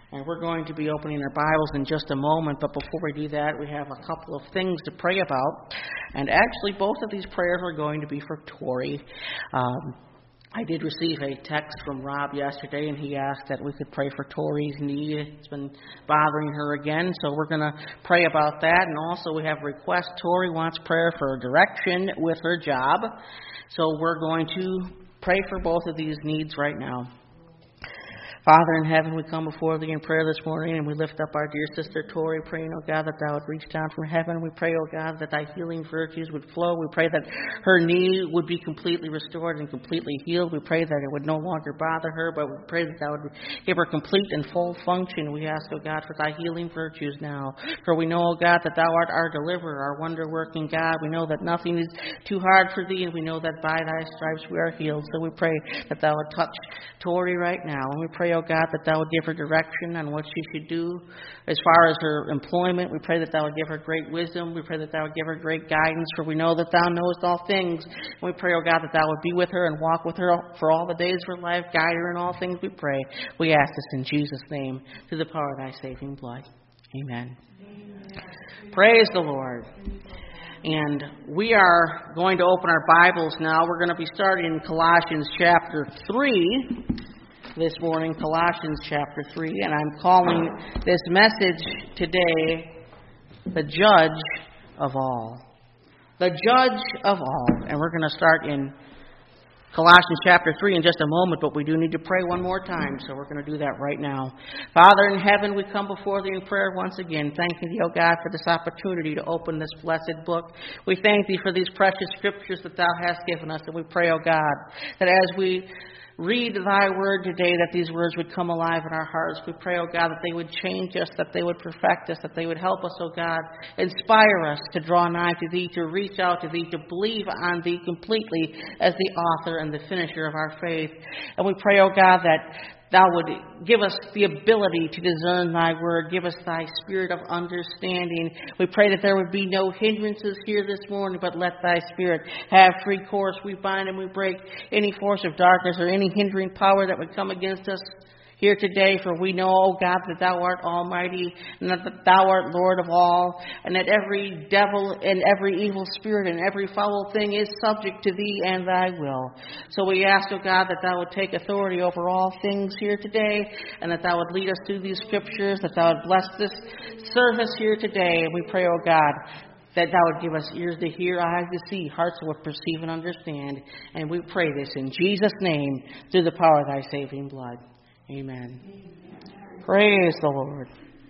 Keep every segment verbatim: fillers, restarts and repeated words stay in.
And we're going to be opening our Bibles in just a moment, but before we do that, we have a couple of things to pray about. And actually, both of these prayers are going to be for Tori. Um, I did receive a text from Rob yesterday, and he asked that we could pray for Tori's knee. It's been bothering her again, so we're going to pray about that. And also, we have a request. Tori wants prayer for direction with her job, so we're going to pray for both of these needs right now. Father in heaven, we come before Thee in prayer this morning, and we lift up our dear sister Tori, praying, oh God, that Thou would reach down from heaven. We pray, oh God, that Thy healing virtues would flow. We pray that her knee would be completely restored and completely healed. We pray that it would no longer bother her, but we pray that Thou would give her complete and full function. We ask, oh God, for Thy healing virtues now. For we know, oh God, that Thou art our deliverer, our wonder-working God. We know that nothing is too hard for Thee, and we know that by Thy stripes we are healed. So we pray that Thou would touch Tori right now. And we pray, oh God, that Thou would give her direction on what she should do as far as her employment. We pray that Thou would give her great wisdom. We pray that Thou would give her great guidance, for we know that Thou knowest all things. And we pray, oh God, that Thou would be with her and walk with her for all the days of her life. Guide her in all things, we pray. We ask this in Jesus' name, through the power of Thy saving blood. Amen. Amen. Praise the Lord. And we are going to open our Bibles now. We're going to be starting in Colossians chapter three this morning, Colossians chapter three, and I'm calling this message today, The Judge of All. The Judge of All. And we're going to start in Colossians chapter three in just a moment, but we do need to pray one more time, so we're going to do that right now. Father in heaven, we come before Thee in prayer once again, thanking Thee, O God, for this opportunity to open this blessed book. We thank Thee for these precious scriptures that Thou hast given us, and we pray, O God, that as we read Thy word today, that these words would come alive in our hearts. We pray, oh God, that they would change us, that they would perfect us, that they would help us, oh God, inspire us to draw nigh to Thee, to reach out to Thee, to believe on Thee completely as the author and the finisher of our faith. And we pray, oh God, that Thou would give us the ability to discern Thy word. Give us Thy spirit of understanding. We pray that there would be no hindrances here this morning, but let Thy spirit have free course. We bind and we break any force of darkness or any hindering power that would come against us here today, for we know, O God, that Thou art almighty, and that Thou art Lord of all, and that every devil and every evil spirit and every foul thing is subject to Thee and Thy will. So we ask, O God, that Thou would take authority over all things here today, and that Thou would lead us through these scriptures, that Thou would bless this service here today. And we pray, O God, that Thou would give us ears to hear, eyes to see, hearts that would perceive and understand. And we pray this in Jesus' name, through the power of Thy saving blood. Amen. Amen. Praise the Lord.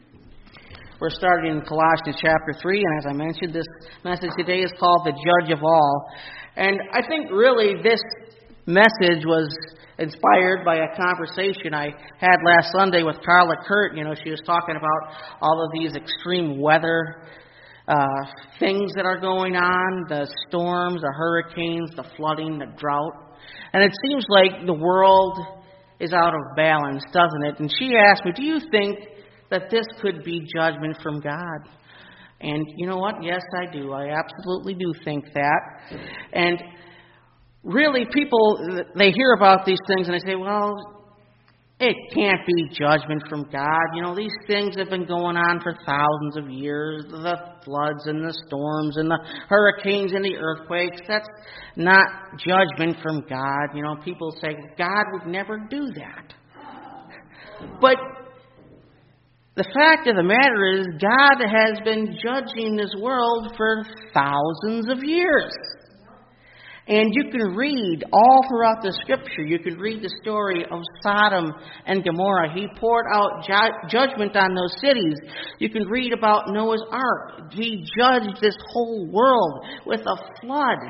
We're starting in Colossians chapter three, and as I mentioned, this message today is called The Judge of All. And I think really this message was inspired by a conversation I had last Sunday with Carla Kurt. You know, she was talking about all of these extreme weather uh, things that are going on, the storms, the hurricanes, the flooding, the drought. And it seems like the world is out of balance, doesn't it? And she asked me, do you think that this could be judgment from God? And you know what? Yes, I do. I absolutely do think that. And really, people, they hear about these things and they say, well, it can't be judgment from God. You know, these things have been going on for thousands of years. The floods and the storms and the hurricanes and the earthquakes. That's not judgment from God. You know, people say, God would never do that. But the fact of the matter is, God has been judging this world for thousands of years. And you can read all throughout the Scripture. You can read the story of Sodom and Gomorrah. He poured out ju- judgment on those cities. You can read about Noah's Ark. He judged this whole world with a flood.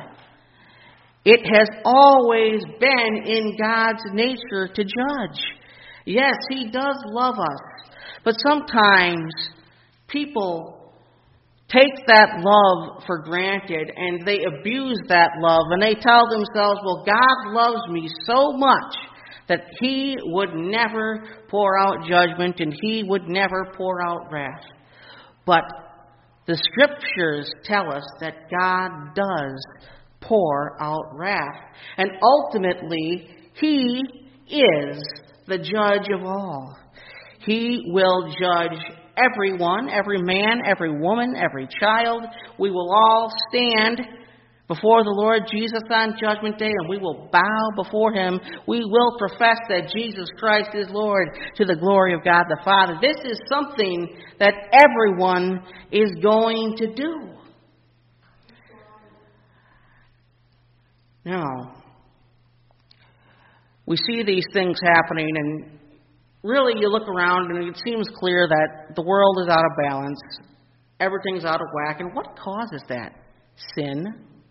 It has always been in God's nature to judge. Yes, He does love us. But sometimes people take that love for granted, and they abuse that love, and they tell themselves, well, God loves me so much that He would never pour out judgment and He would never pour out wrath. But the Scriptures tell us that God does pour out wrath, and ultimately He is the judge of all. He will judge everyone, every man, every woman, every child. We will all stand before the Lord Jesus on Judgment Day, and we will bow before Him. We will profess that Jesus Christ is Lord to the glory of God the Father. This is something that everyone is going to do. Now, we see these things happening, and really you look around and it seems clear that the world is out of balance. Everything's out of whack. And what causes that? Sin.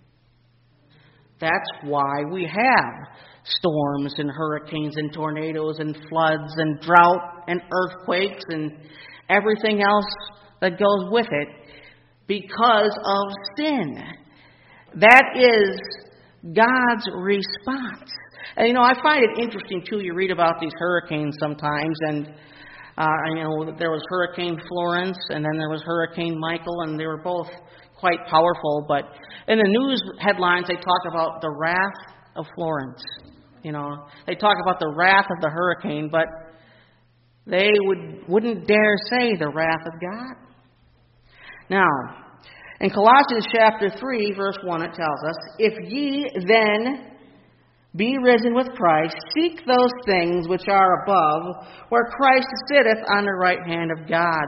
That's why we have storms and hurricanes and tornadoes and floods and drought and earthquakes and everything else that goes with it, because of sin. That is God's response. And, you know, I find it interesting, too. You read about these hurricanes sometimes, and uh, I know that there was Hurricane Florence, and then there was Hurricane Michael, and they were both quite powerful. But in the news headlines, they talk about the wrath of Florence. You know, they talk about the wrath of the hurricane, but they would, wouldn't dare say the wrath of God. Now, in Colossians chapter three, verse one, it tells us, "If ye then be risen with Christ, seek those things which are above, where Christ sitteth on the right hand of God."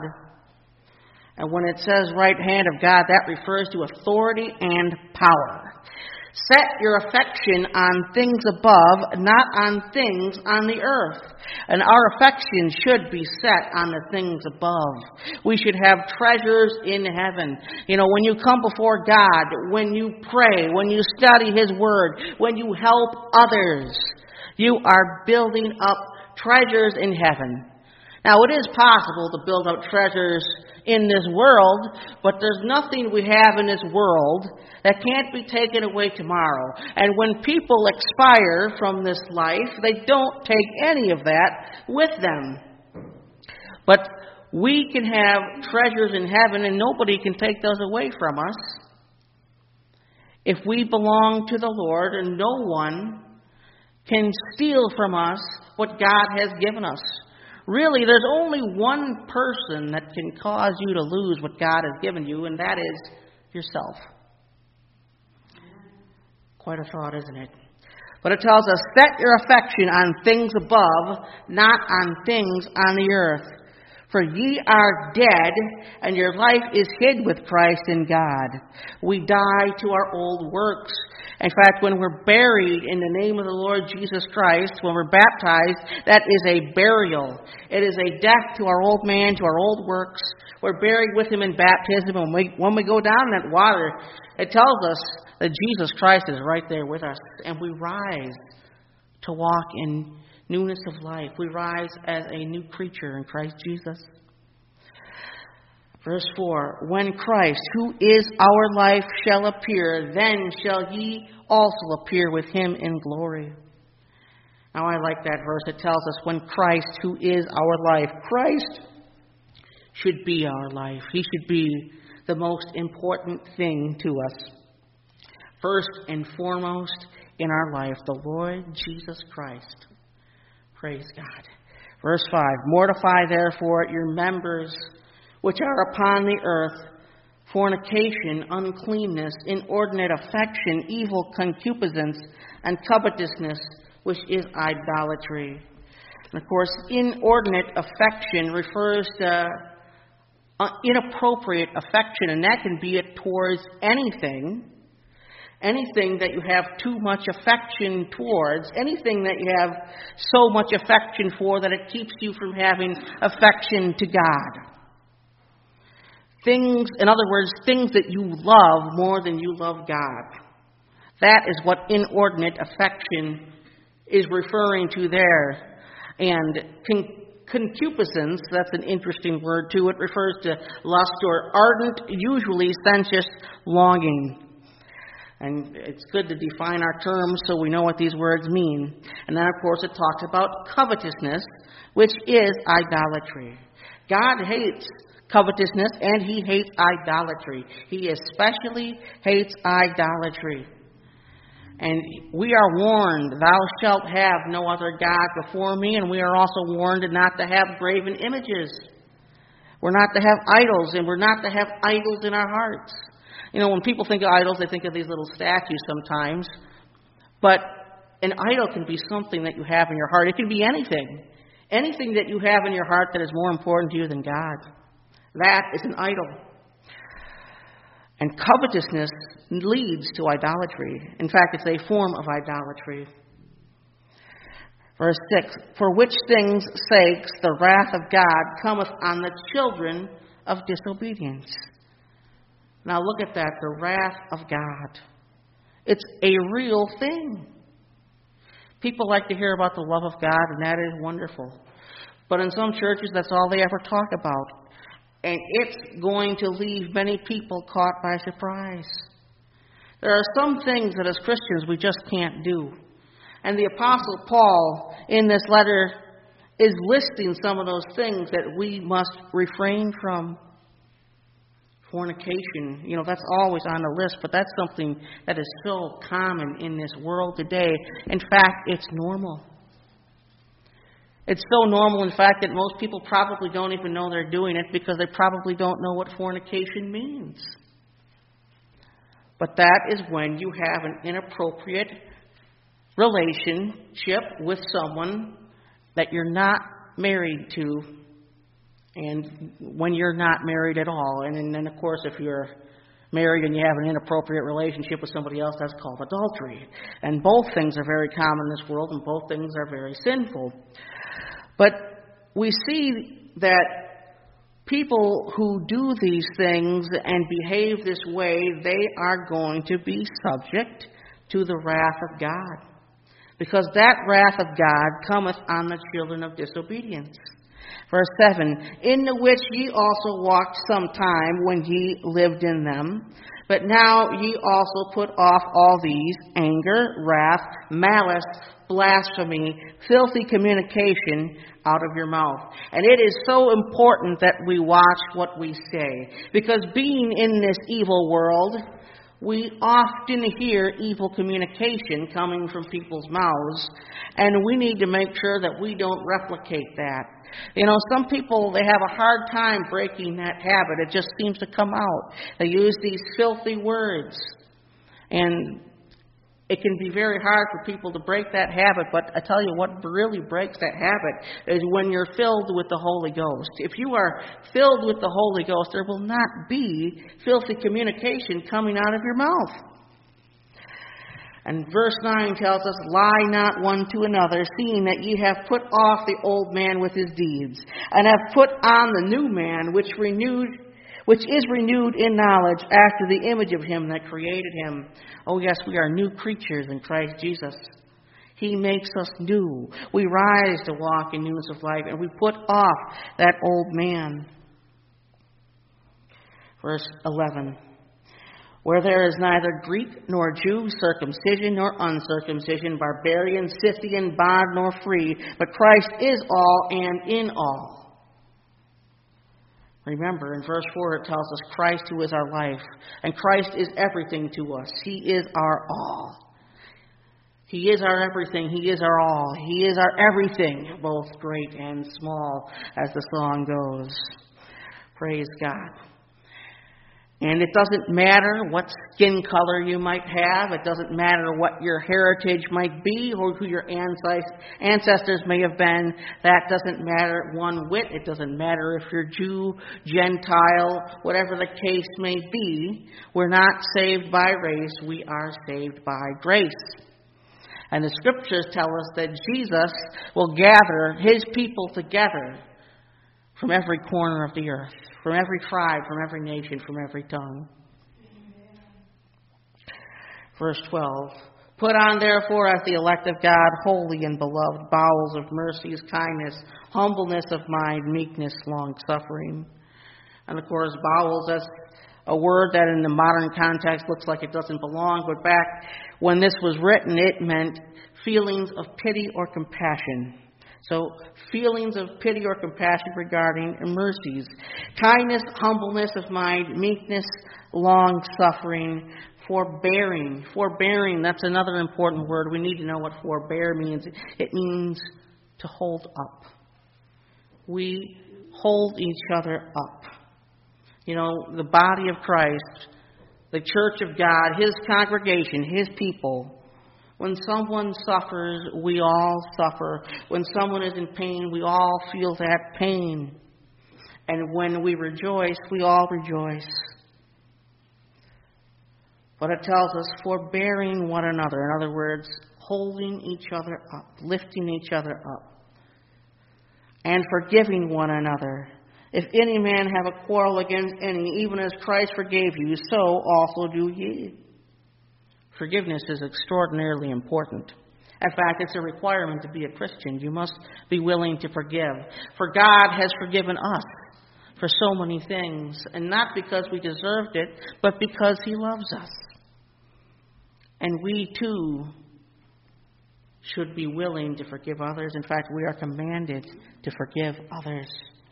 And when it says right hand of God, that refers to authority and power. Set your affection on things above, not on things on the earth. And our affection should be set on the things above. We should have treasures in heaven. You know, when you come before God, when you pray, when you study His Word, when you help others, you are building up treasures in heaven. Now, it is possible to build up treasures in this world, but there's nothing we have in this world that can't be taken away tomorrow. And when people expire from this life, they don't take any of that with them. But we can have treasures in heaven, and nobody can take those away from us. If we belong to the Lord, and no one can steal from us what God has given us. Really, there's only one person that can cause you to lose what God has given you, and that is yourself. Quite a thought, isn't it? But it tells us, set your affection on things above, not on things on the earth. For ye are dead, and your life is hid with Christ in God. We die to our old works. In fact, when we're buried in the name of the Lord Jesus Christ, when we're baptized, that is a burial. It is a death to our old man, to our old works. We're buried with Him in baptism. And when we, when we go down in that water, it tells us that Jesus Christ is right there with us. And we rise to walk in newness of life. We rise as a new creature in Christ Jesus. Verse four, when Christ, who is our life, shall appear, then shall ye also appear with Him in glory. Now I like that verse. It tells us when Christ, who is our life, Christ should be our life. He should be the most important thing to us. First and foremost in our life, the Lord Jesus Christ. Praise God. Verse five, mortify therefore your members which are upon the earth, fornication, uncleanness, inordinate affection, evil concupiscence, and covetousness, which is idolatry. And of course, inordinate affection refers to uh, inappropriate affection, and that can be it towards anything, anything that you have too much affection towards, anything that you have so much affection for that it keeps you from having affection to God. Things, in other words, things that you love more than you love God. That is what inordinate affection is referring to there. And con- concupiscence, that's an interesting word too. It refers to lust or ardent, usually sensuous longing. And it's good to define our terms so we know what these words mean. And then, of course, it talks about covetousness, which is idolatry. God hates covetousness, and He hates idolatry. He especially hates idolatry. And we are warned, thou shalt have no other God before me, and we are also warned not to have graven images. We're not to have idols, and we're not to have idols in our hearts. You know, when people think of idols, they think of these little statues sometimes. But an idol can be something that you have in your heart. It can be anything. Anything that you have in your heart that is more important to you than God. That is an idol. And covetousness leads to idolatry. In fact, it's a form of idolatry. Verse six, for which things' sakes the wrath of God cometh on the children of disobedience. Now look at that, the wrath of God. It's a real thing. People like to hear about the love of God, and that is wonderful. But in some churches, that's all they ever talk about. And it's going to leave many people caught by surprise. There are some things that as Christians we just can't do. And the Apostle Paul, in this letter, is listing some of those things that we must refrain from. Fornication, you know, that's always on the list, but that's something that is so common in this world today. In fact, it's normal. It's so normal, in fact, that most people probably don't even know they're doing it because they probably don't know what fornication means. But that is when you have an inappropriate relationship with someone that you're not married to, and when you're not married at all. And then, of course, if you're married and you have an inappropriate relationship with somebody else, that's called adultery. And both things are very common in this world, and both things are very sinful. But we see that people who do these things and behave this way, they are going to be subject to the wrath of God. Because that wrath of God cometh on the children of disobedience. Verse seven, in the which ye also walked sometime when ye lived in them. But now ye also put off all these, anger, wrath, malice, blasphemy, filthy communication out of your mouth. And it is so important that we watch what we say. Because being in this evil world, we often hear evil communication coming from people's mouths, and we need to make sure that we don't replicate that. You know, some people, they have a hard time breaking that habit. It just seems to come out. They use these filthy words, and it can be very hard for people to break that habit, but I tell you what really breaks that habit is when you're filled with the Holy Ghost. If you are filled with the Holy Ghost, there will not be filthy communication coming out of your mouth. And verse nine tells us, lie not one to another, seeing that ye have put off the old man with his deeds, and have put on the new man, which renewed which is renewed in knowledge after the image of him that created him. Oh yes, we are new creatures in Christ Jesus. He makes us new. We rise to walk in newness of life, and we put off that old man. Verse eleven. Where there is neither Greek nor Jew, circumcision nor uncircumcision, barbarian, Scythian, bond nor free, but Christ is all and in all. Remember, in verse four it tells us Christ who is our life. And Christ is everything to us. He is our all. He is our everything. He is our all. He is our everything, both great and small, as the song goes. Praise God. And it doesn't matter what skin color you might have. It doesn't matter what your heritage might be or who your ancestors may have been. That doesn't matter one whit. It doesn't matter if you're Jew, Gentile, whatever the case may be. We're not saved by race. We are saved by grace. And the scriptures tell us that Jesus will gather his people together from every corner of the earth, from every tribe, from every nation, from every tongue. Amen. Verse twelve. Put on therefore as the elect of God, holy and beloved, bowels of mercies, kindness, humbleness of mind, meekness, long-suffering. And of course, bowels, that's a word that in the modern context looks like it doesn't belong, but back when this was written, it meant feelings of pity or compassion. So feelings of pity or compassion regarding mercies. Kindness, humbleness of mind, meekness, long-suffering, forbearing. Forbearing, that's another important word. We need to know what forbear means. It means to hold up. We hold each other up. You know, the body of Christ, the church of God, His congregation, His people. When someone suffers, we all suffer. When someone is in pain, we all feel that pain. And when we rejoice, we all rejoice. But it tells us forbearing one another. In other words, holding each other up, lifting each other up, and forgiving one another. If any man have a quarrel against any, even as Christ forgave you, so also do ye. Forgiveness is extraordinarily important. In fact, it's a requirement to be a Christian. You must be willing to forgive. For God has forgiven us for so many things, and not because we deserved it, but because He loves us. And we too should be willing to forgive others. In fact, we are commanded to forgive others.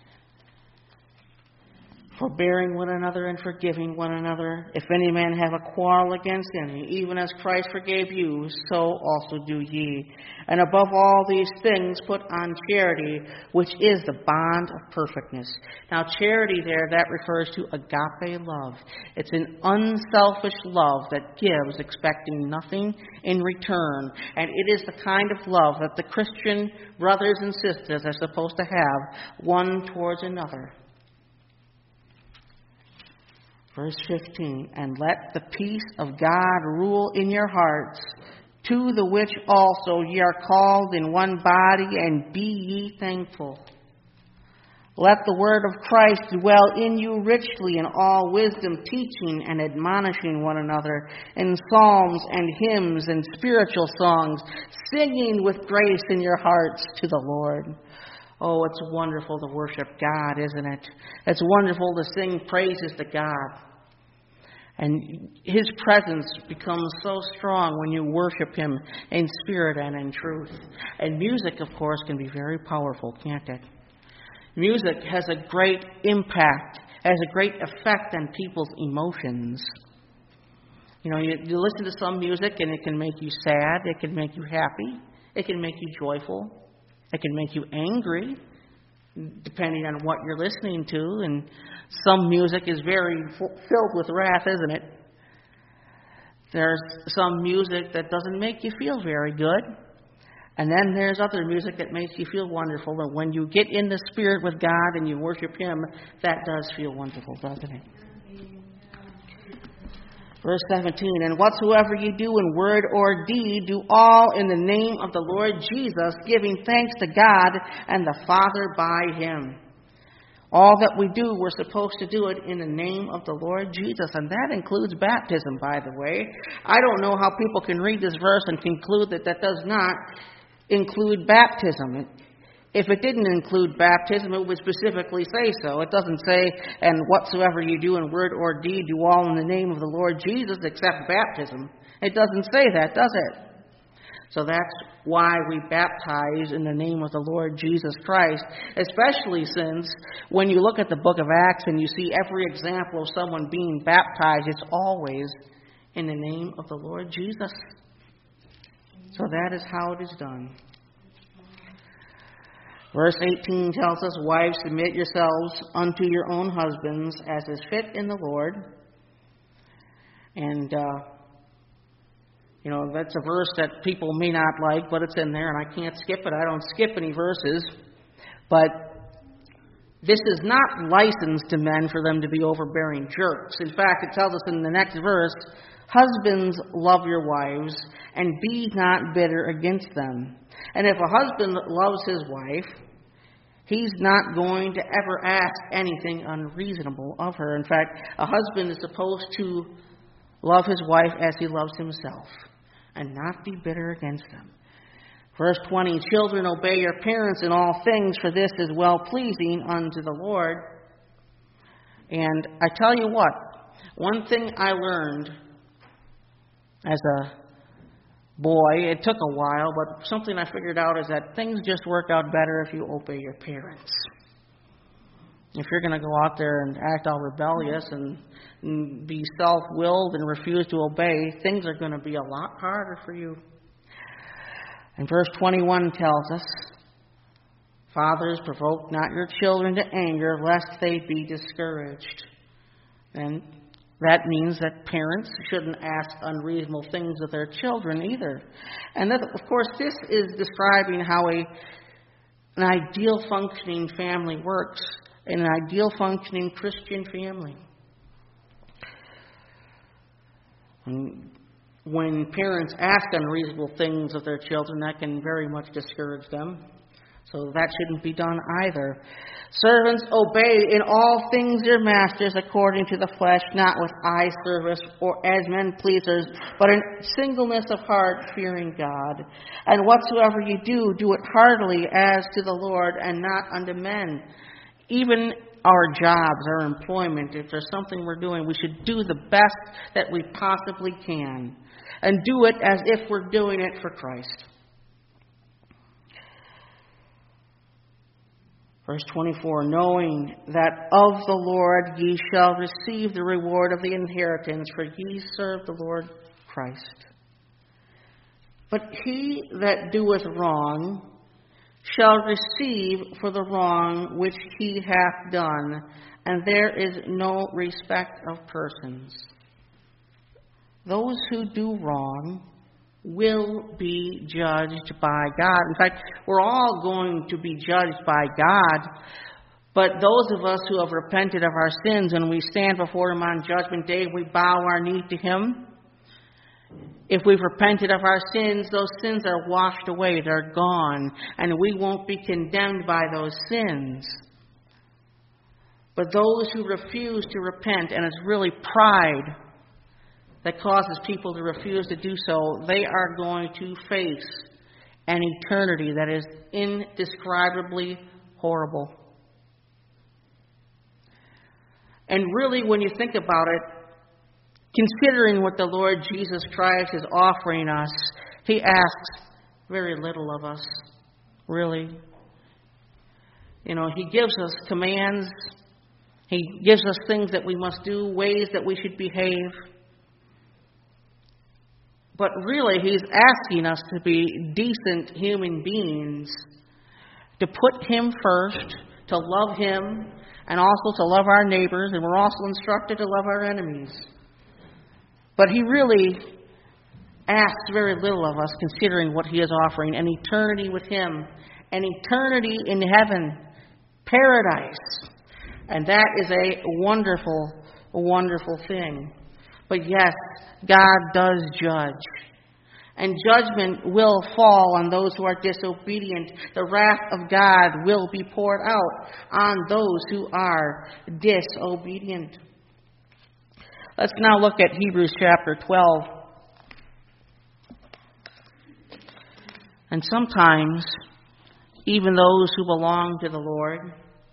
Forbearing one another and forgiving one another. If any man have a quarrel against any, even as Christ forgave you, so also do ye. And above all these things put on charity, which is the bond of perfectness. Now charity there, that refers to agape love. It's an unselfish love that gives, expecting nothing in return. And it is the kind of love that the Christian brothers and sisters are supposed to have, one towards another. Verse fifteen, and let the peace of God rule in your hearts, to the which also ye are called in one body, and be ye thankful. Let the word of Christ dwell in you richly in all wisdom, teaching and admonishing one another in psalms and hymns and spiritual songs, singing with grace in your hearts to the Lord. Oh, it's wonderful to worship God, isn't it? It's wonderful to sing praises to God. And His presence becomes so strong when you worship Him in spirit and in truth. And music, of course, can be very powerful, can't it? Music has a great impact, has a great effect on people's emotions. You know, you, you listen to some music and it can make you sad, it can make you happy, it can make you joyful, it can make you angry, depending on what you're listening to. And some music is very f- filled with wrath, isn't it? There's some music that doesn't make you feel very good. And then there's other music that makes you feel wonderful. And when you get in the Spirit with God and you worship Him, that does feel wonderful, doesn't it? Verse seventeen, and whatsoever ye do in word or deed, do all in the name of the Lord Jesus, giving thanks to God and the Father by Him. All that we do, we're supposed to do it in the name of the Lord Jesus. And that includes baptism, by the way. I don't know how people can read this verse and conclude that that does not include baptism. If it didn't include baptism, it would specifically say so. It doesn't say, and whatsoever you do in word or deed, do all in the name of the Lord Jesus, except baptism. It doesn't say that, does it? So that's why we baptize in the name of the Lord Jesus Christ, especially since when you look at the book of Acts and you see every example of someone being baptized, it's always in the name of the Lord Jesus. So that is how it is done. Verse eighteen tells us, wives, submit yourselves unto your own husbands as is fit in the Lord. And, uh, you know, that's a verse that people may not like, but it's in there, and I can't skip it. I don't skip any verses. But this is not license to men for them to be overbearing jerks. In fact, it tells us in the next verse, husbands, love your wives, and be not bitter against them. And if a husband loves his wife, he's not going to ever ask anything unreasonable of her. In fact, a husband is supposed to love his wife as he loves himself, and not be bitter against them. Verse twenty, children, obey your parents in all things, for this is well-pleasing unto the Lord. And I tell you what, one thing I learned as a boy, it took a while, but something I figured out is that things just work out better if you obey your parents. If you're going to go out there and act all rebellious and, and be self-willed and refuse to obey, things are going to be a lot harder for you. And verse twenty-one tells us, fathers, provoke not your children to anger, lest they be discouraged. And that means that parents shouldn't ask unreasonable things of their children either. And that, of course, this is describing how a, an ideal functioning family works, an ideal functioning Christian family. And when parents ask unreasonable things of their children, that can very much discourage them. So that shouldn't be done either. Servants, obey in all things your masters according to the flesh, not with eye service or as men pleasers, but in singleness of heart, fearing God. And whatsoever you do, do it heartily as to the Lord and not unto men. Even our jobs, our employment, if there's something we're doing, we should do the best that we possibly can. And do it as if we're doing it for Christ. Verse twenty-four, knowing that of the Lord ye shall receive the reward of the inheritance, for ye serve the Lord Christ. But he that doeth wrong shall receive for the wrong which he hath done, and there is no respect of persons. Those who do wrong will be judged by God. In fact, we're all going to be judged by God, but those of us who have repented of our sins and we stand before Him on Judgment Day, we bow our knee to Him. If we've repented of our sins, those sins are washed away, they're gone, and we won't be condemned by those sins. But those who refuse to repent, and it's really pride that causes people to refuse to do so, they are going to face an eternity that is indescribably horrible. And really, when you think about it, considering what the Lord Jesus Christ is offering us, He asks very little of us, really. You know, He gives us commands. He gives us things that we must do, ways that we should behave. But really, He's asking us to be decent human beings, to put Him first, to love Him, and also to love our neighbors, and we're also instructed to love our enemies. But He really asks very little of us, considering what He is offering: an eternity with Him, an eternity in heaven, paradise. And that is a wonderful, wonderful thing. But yes, God does judge. And judgment will fall on those who are disobedient. The wrath of God will be poured out on those who are disobedient. Let's now look at Hebrews chapter twelve. And sometimes, even those who belong to the Lord,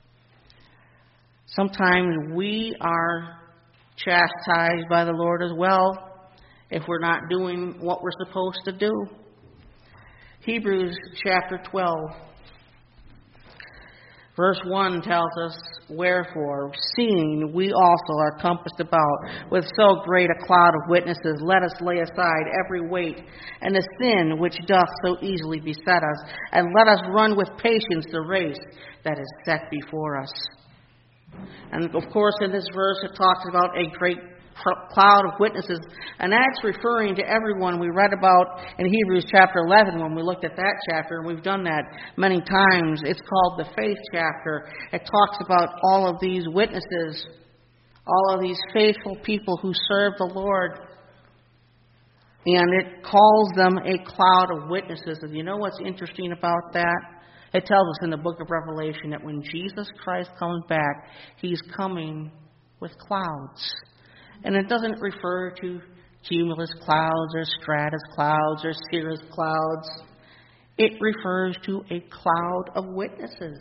sometimes we are chastised by the Lord as well if we're not doing what we're supposed to do. Hebrews chapter twelve, verse one tells us, wherefore, seeing we also are compassed about with so great a cloud of witnesses, let us lay aside every weight and the sin which doth so easily beset us, and let us run with patience the race that is set before us. And of course, in this verse, it talks about a great cloud of witnesses, and that's referring to everyone we read about in Hebrews chapter eleven when we looked at that chapter, and we've done that many times. It's called the faith chapter. It talks about all of these witnesses, all of these faithful people who serve the Lord, and it calls them a cloud of witnesses. And you know what's interesting about that? It tells us in the book of Revelation that when Jesus Christ comes back, He's coming with clouds. And it doesn't refer to cumulus clouds or stratus clouds or cirrus clouds. It refers to a cloud of witnesses.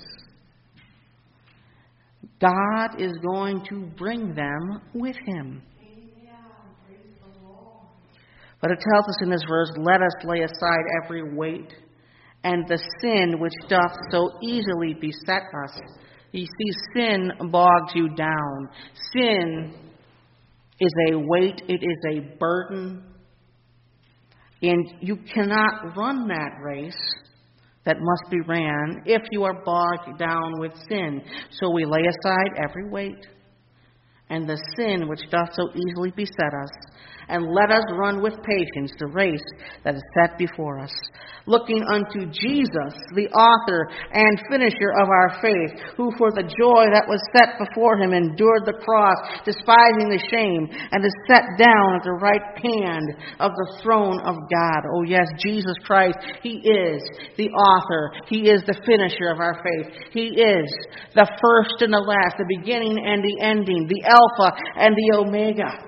God is going to bring them with Him. But it tells us in this verse, let us lay aside every weight and the sin which doth so easily beset us. You see, sin bogs you down. Sin is a weight, it is a burden, and you cannot run that race that must be ran if you are bogged down with sin. So we lay aside every weight and the sin which doth so easily beset us, and let us run with patience the race that is set before us, looking unto Jesus, the author and finisher of our faith, who for the joy that was set before him endured the cross, despising the shame, and is set down at the right hand of the throne of God. Oh yes, Jesus Christ, he is the author, he is the finisher of our faith. He is the first and the last, the beginning and the ending, the Alpha and the Omega.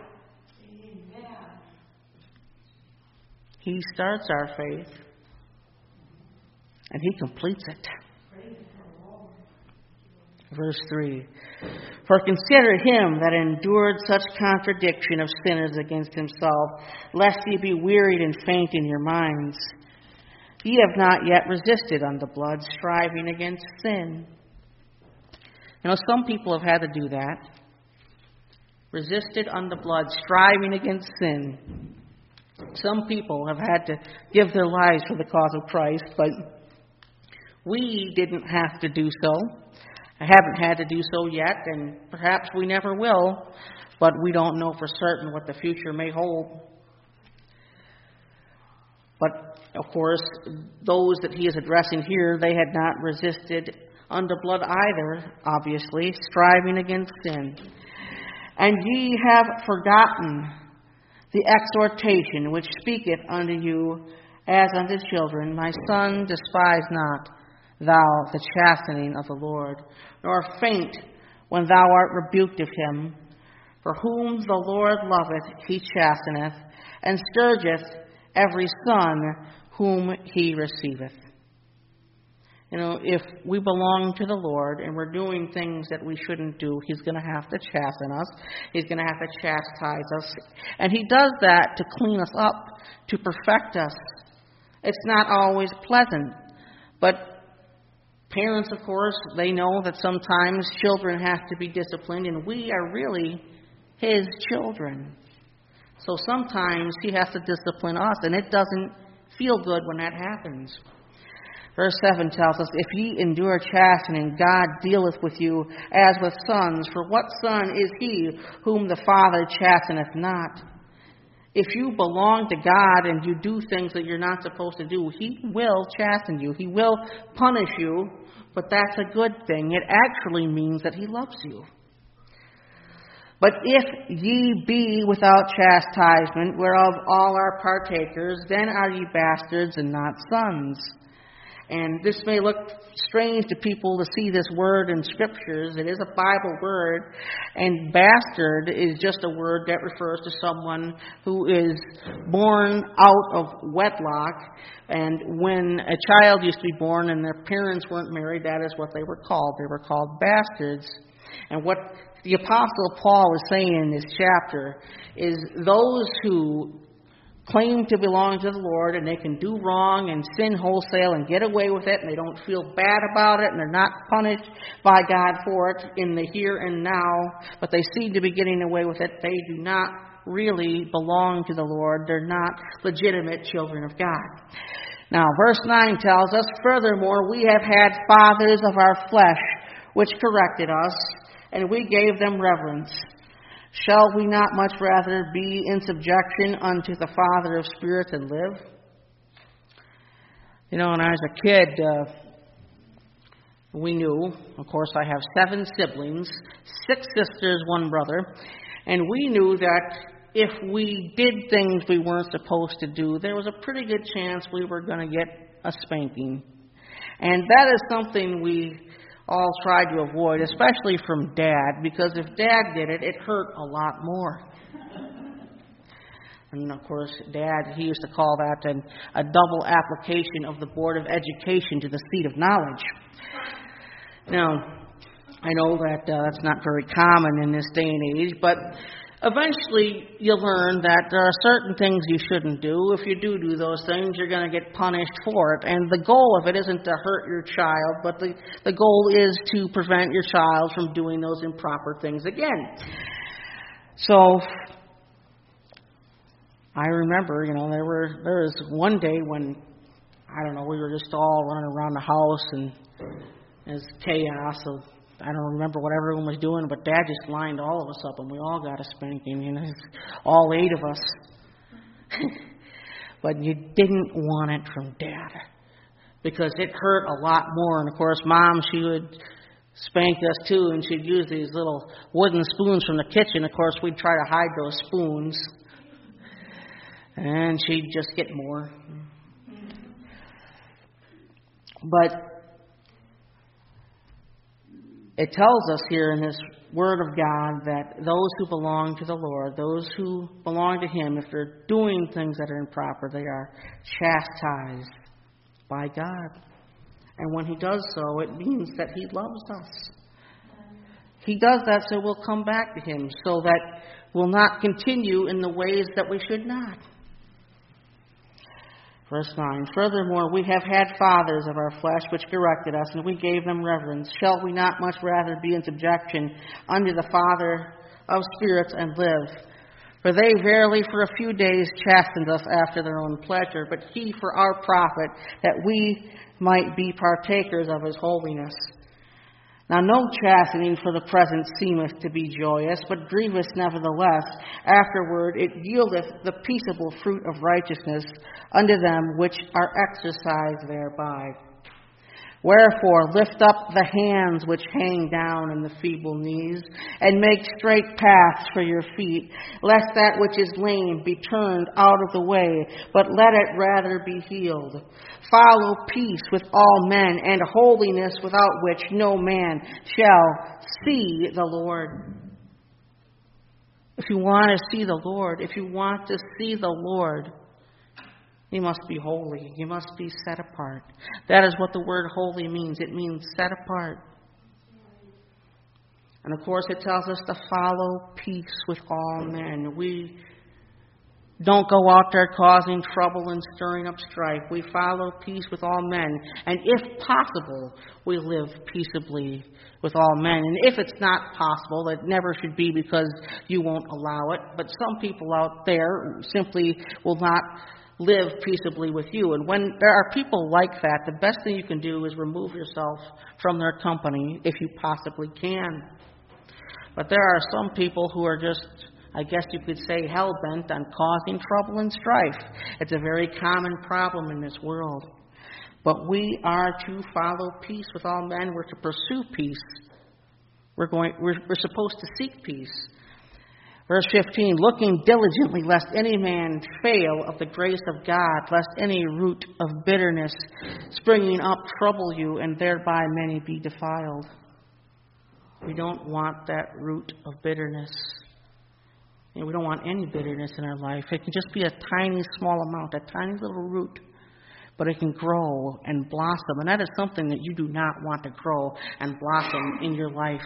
He starts our faith, and he completes it. Verse three, for consider him that endured such contradiction of sinners against himself, lest ye be wearied and faint in your minds. Ye have not yet resisted unto blood, striving against sin. You know, some people have had to do that. Resisted unto blood, striving against sin. Some people have had to give their lives for the cause of Christ, but we didn't have to do so. I haven't had to do so yet, and perhaps we never will, but we don't know for certain what the future may hold. But, of course, those that he is addressing here, they had not resisted unto blood either, obviously, striving against sin. And ye have forgotten the exhortation which speaketh unto you as unto children, my son, despise not thou the chastening of the Lord, nor faint when thou art rebuked of him. For whom the Lord loveth, he chasteneth, and scourgeth every son whom he receiveth. You know, if we belong to the Lord and we're doing things that we shouldn't do, he's going to have to chasten us. He's going to have to chastise us. And he does that to clean us up, to perfect us. It's not always pleasant. But parents, of course, they know that sometimes children have to be disciplined, and we are really his children. So sometimes he has to discipline us, and it doesn't feel good when that happens. Verse seven tells us, if ye endure chastening, God dealeth with you as with sons. For what son is he whom the Father chasteneth not? If you belong to God and you do things that you're not supposed to do, he will chasten you. He will punish you, but that's a good thing. It actually means that he loves you. But if ye be without chastisement, whereof all are partakers, then are ye bastards and not sons. And this may look strange to people to see this word in Scriptures. It is a Bible word, and bastard is just a word that refers to someone who is born out of wedlock. And when a child used to be born and their parents weren't married, that is what they were called. They were called bastards. And what the Apostle Paul is saying in this chapter is those who claim to belong to the Lord, and they can do wrong and sin wholesale and get away with it, and they don't feel bad about it, and they're not punished by God for it in the here and now, but they seem to be getting away with it. They do not really belong to the Lord. They're not legitimate children of God. Now, verse nine tells us, furthermore, we have had fathers of our flesh, which corrected us, and we gave them reverence. Shall we not much rather be in subjection unto the Father of spirits and live? You know, when I was a kid, uh, we knew, of course, I have seven siblings, six sisters, one brother, and we knew that if we did things we weren't supposed to do, there was a pretty good chance we were going to get a spanking. And that is something we all tried to avoid, especially from Dad, because if Dad did it, it hurt a lot more. And, of course, Dad, he used to call that an, a double application of the Board of Education to the seat of knowledge. Now, I know that uh, that's not very common in this day and age, but eventually you learn that there are certain things you shouldn't do. If you do do those things, you're going to get punished for it. And the goal of it isn't to hurt your child, but the, the goal is to prevent your child from doing those improper things again. So I remember, you know, there were there was one day when, I don't know, we were just all running around the house and it was chaos. So I don't remember what everyone was doing, but Dad just lined all of us up and we all got a spanking, you know, all eight of us. But you didn't want it from Dad because it hurt a lot more. And of course, Mom, she would spank us too, and she'd use these little wooden spoons from the kitchen. Of course, we'd try to hide those spoons, and she'd just get more. But it tells us here in this Word of God that those who belong to the Lord, those who belong to Him, if they're doing things that are improper, they are chastised by God. And when He does so, it means that He loves us. He does that so we'll come back to Him, so that we'll not continue in the ways that we should not. Verse nine, furthermore, we have had fathers of our flesh which corrected us, and we gave them reverence. Shall we not much rather be in subjection unto the Father of spirits and live? For they verily for a few days chastened us after their own pleasure, but He for our profit, that we might be partakers of His holiness. Now no chastening for the present seemeth to be joyous, but grievous nevertheless. Afterward it yieldeth the peaceable fruit of righteousness unto them which are exercised thereby. Wherefore lift up the hands which hang down and the feeble knees, and make straight paths for your feet, lest that which is lame be turned out of the way, but let it rather be healed. Follow peace with all men, and holiness, without which no man shall see the Lord. If you want to see the Lord, if you want to see the Lord, you must be holy. You must be set apart. That is what the word holy means. It means set apart. And of course it tells us to follow peace with all men. We don't go out there causing trouble and stirring up strife. We follow peace with all men. And if possible, we live peaceably with all men. And if it's not possible, it never should be because you won't allow it. But some people out there simply will not live peaceably with you. And when there are people like that, the best thing you can do is remove yourself from their company if you possibly can. But there are some people who are just, I guess you could say, hell-bent on causing trouble and strife. It's a very common problem in this world. But we are to follow peace with all men. We're to pursue peace. We're going. We're, we're supposed to seek peace. Verse fifteen, looking diligently lest any man fail of the grace of God, lest any root of bitterness springing up trouble you, and thereby many be defiled. We don't want that root of bitterness. You know, we don't want any bitterness in our life. It can just be a tiny, small amount, a tiny little root. But it can grow and blossom. And that is something that you do not want to grow and blossom in your life.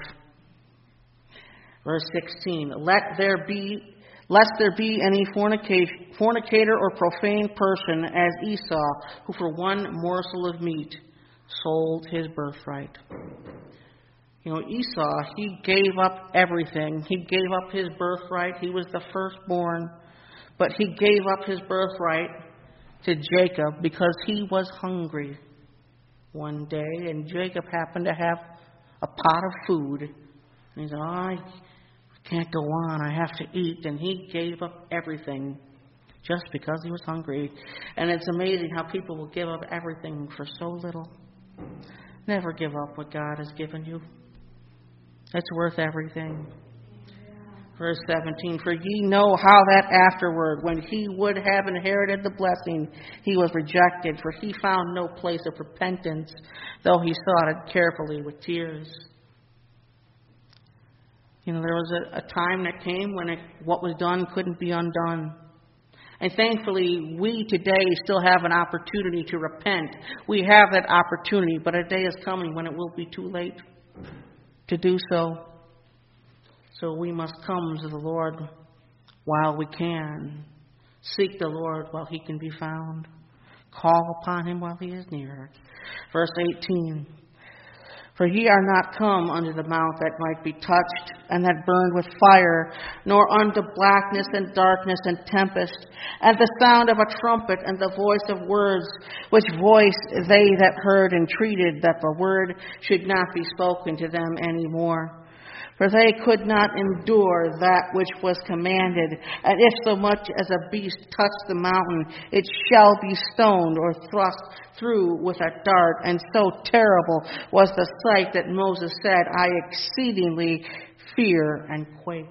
Verse sixteen, Let there be, lest there be any fornicator or profane person as Esau, who for one morsel of meat sold his birthright. You know, Esau, he gave up everything. He gave up his birthright. He was the firstborn. But he gave up his birthright to Jacob because he was hungry one day. And Jacob happened to have a pot of food. And he said, oh, I can't go on. I have to eat. And he gave up everything just because he was hungry. And it's amazing how people will give up everything for so little. Never give up what God has given you. It's worth everything. Verse seventeen, For ye know how that afterward, when he would have inherited the blessing, he was rejected, for he found no place of repentance, though he sought it carefully with tears. You know, there was a, a time that came when it, what was done couldn't be undone. And thankfully, we today still have an opportunity to repent. We have that opportunity, but a day is coming when it will be too late to do so. So we must come to the Lord while we can. Seek the Lord while he can be found. Call upon him while he is near. Verse eighteen. For ye are not come unto the mount that might be touched, and that burned with fire, nor unto blackness and darkness and tempest, and the sound of a trumpet and the voice of words, which voice they that heard entreated that the word should not be spoken to them any more. For they could not endure that which was commanded, and if so much as a beast touch the mountain, it shall be stoned or thrust through with a dart. And so terrible was the sight that Moses said, I exceedingly fear and quake.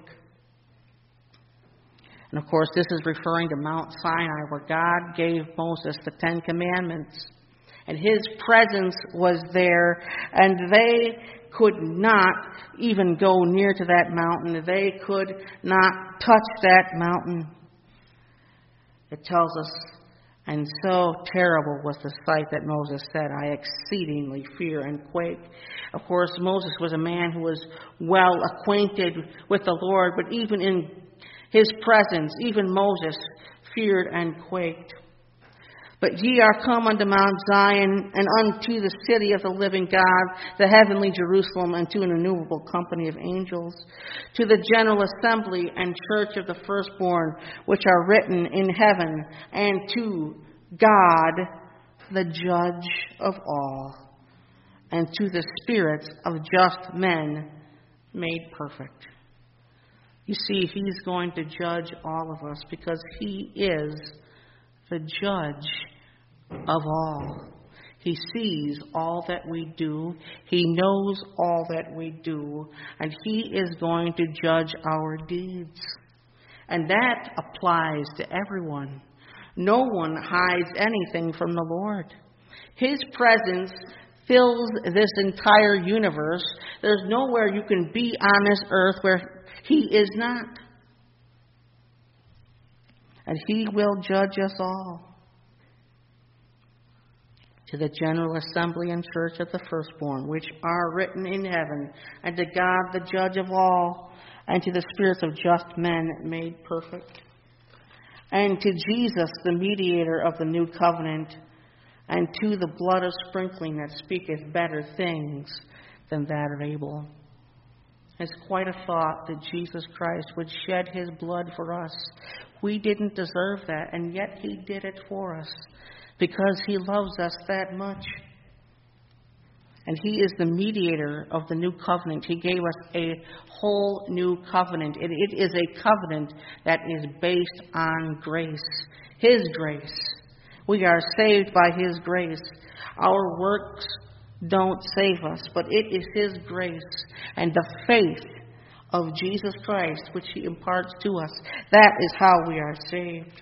And of course, this is referring to Mount Sinai, where God gave Moses the Ten Commandments. And his presence was there, and they could not even go near to that mountain. They could not touch that mountain. It tells us, and so terrible was the sight that Moses said, I exceedingly fear and quake. Of course, Moses was a man who was well acquainted with the Lord, but even in his presence, even Moses feared and quaked. But ye are come unto Mount Zion, and unto the city of the living God, the heavenly Jerusalem, and to an innumerable company of angels, to the general assembly and church of the firstborn, which are written in heaven, and to God, the judge of all, and to the spirits of just men made perfect. You see, he's going to judge all of us because he is the judge of all. He sees all that we do. He knows all that we do. And he is going to judge our deeds. And that applies to everyone. No one hides anything from the Lord. His presence fills this entire universe. There's nowhere you can be on this earth where he is not. And he will judge us all. To the general assembly and church of the firstborn, which are written in heaven, and to God the judge of all, and to the spirits of just men made perfect, and to Jesus the mediator of the new covenant, and to the blood of sprinkling that speaketh better things than that of Abel. It's quite a thought that Jesus Christ would shed his blood for us. We didn't deserve that, and yet he did it for us. Because he loves us that much. And he is the mediator of the new covenant. He gave us a whole new covenant. And it is a covenant that is based on grace. His grace. We are saved by his grace. Our works don't save us, but it is his grace and the faith of Jesus Christ which he imparts to us. That is how we are saved.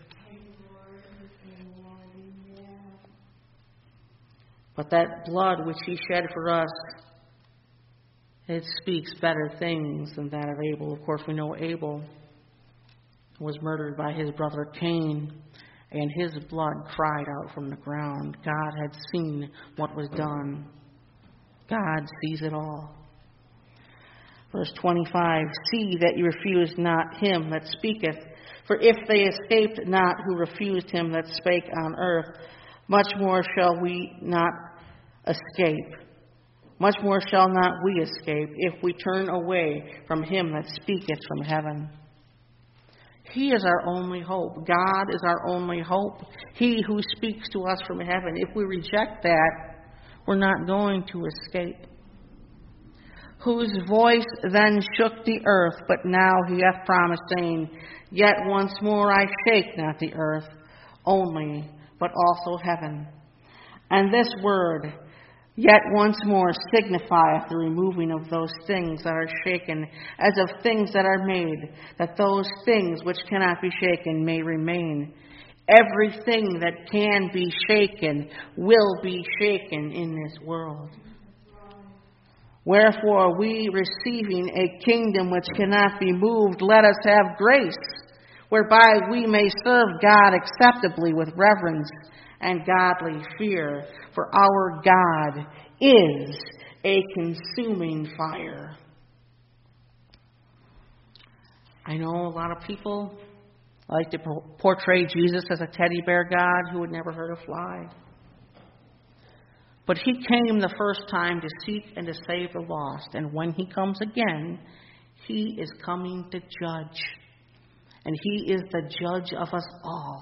But that blood which he shed for us, it speaks better things than that of Abel. Of course, we know Abel was murdered by his brother Cain, and his blood cried out from the ground. God had seen what was done. God sees it all. Verse twenty-five, see that you refuse not him that speaketh, for if they escaped not who refused him that spake on earth, much more shall we not escape. Much more shall not we escape if we turn away from him that speaketh from heaven. He is our only hope. God is our only hope. He who speaks to us from heaven. If we reject that, we're not going to escape. Whose voice then shook the earth, but now he hath promised, saying, Yet once more I shake not the earth only, but also heaven. And this word, yet once more, signifieth the removing of those things that are shaken, as of things that are made, that those things which cannot be shaken may remain. Everything that can be shaken will be shaken in this world. Wherefore, we receiving a kingdom which cannot be moved, let us have grace, whereby we may serve God acceptably with reverence and godly fear. For our God is a consuming fire. I know a lot of people I like to portray Jesus as a teddy bear God who would never hurt a fly. But he came the first time to seek and to save the lost. And when he comes again, he is coming to judge. And he is the judge of us all.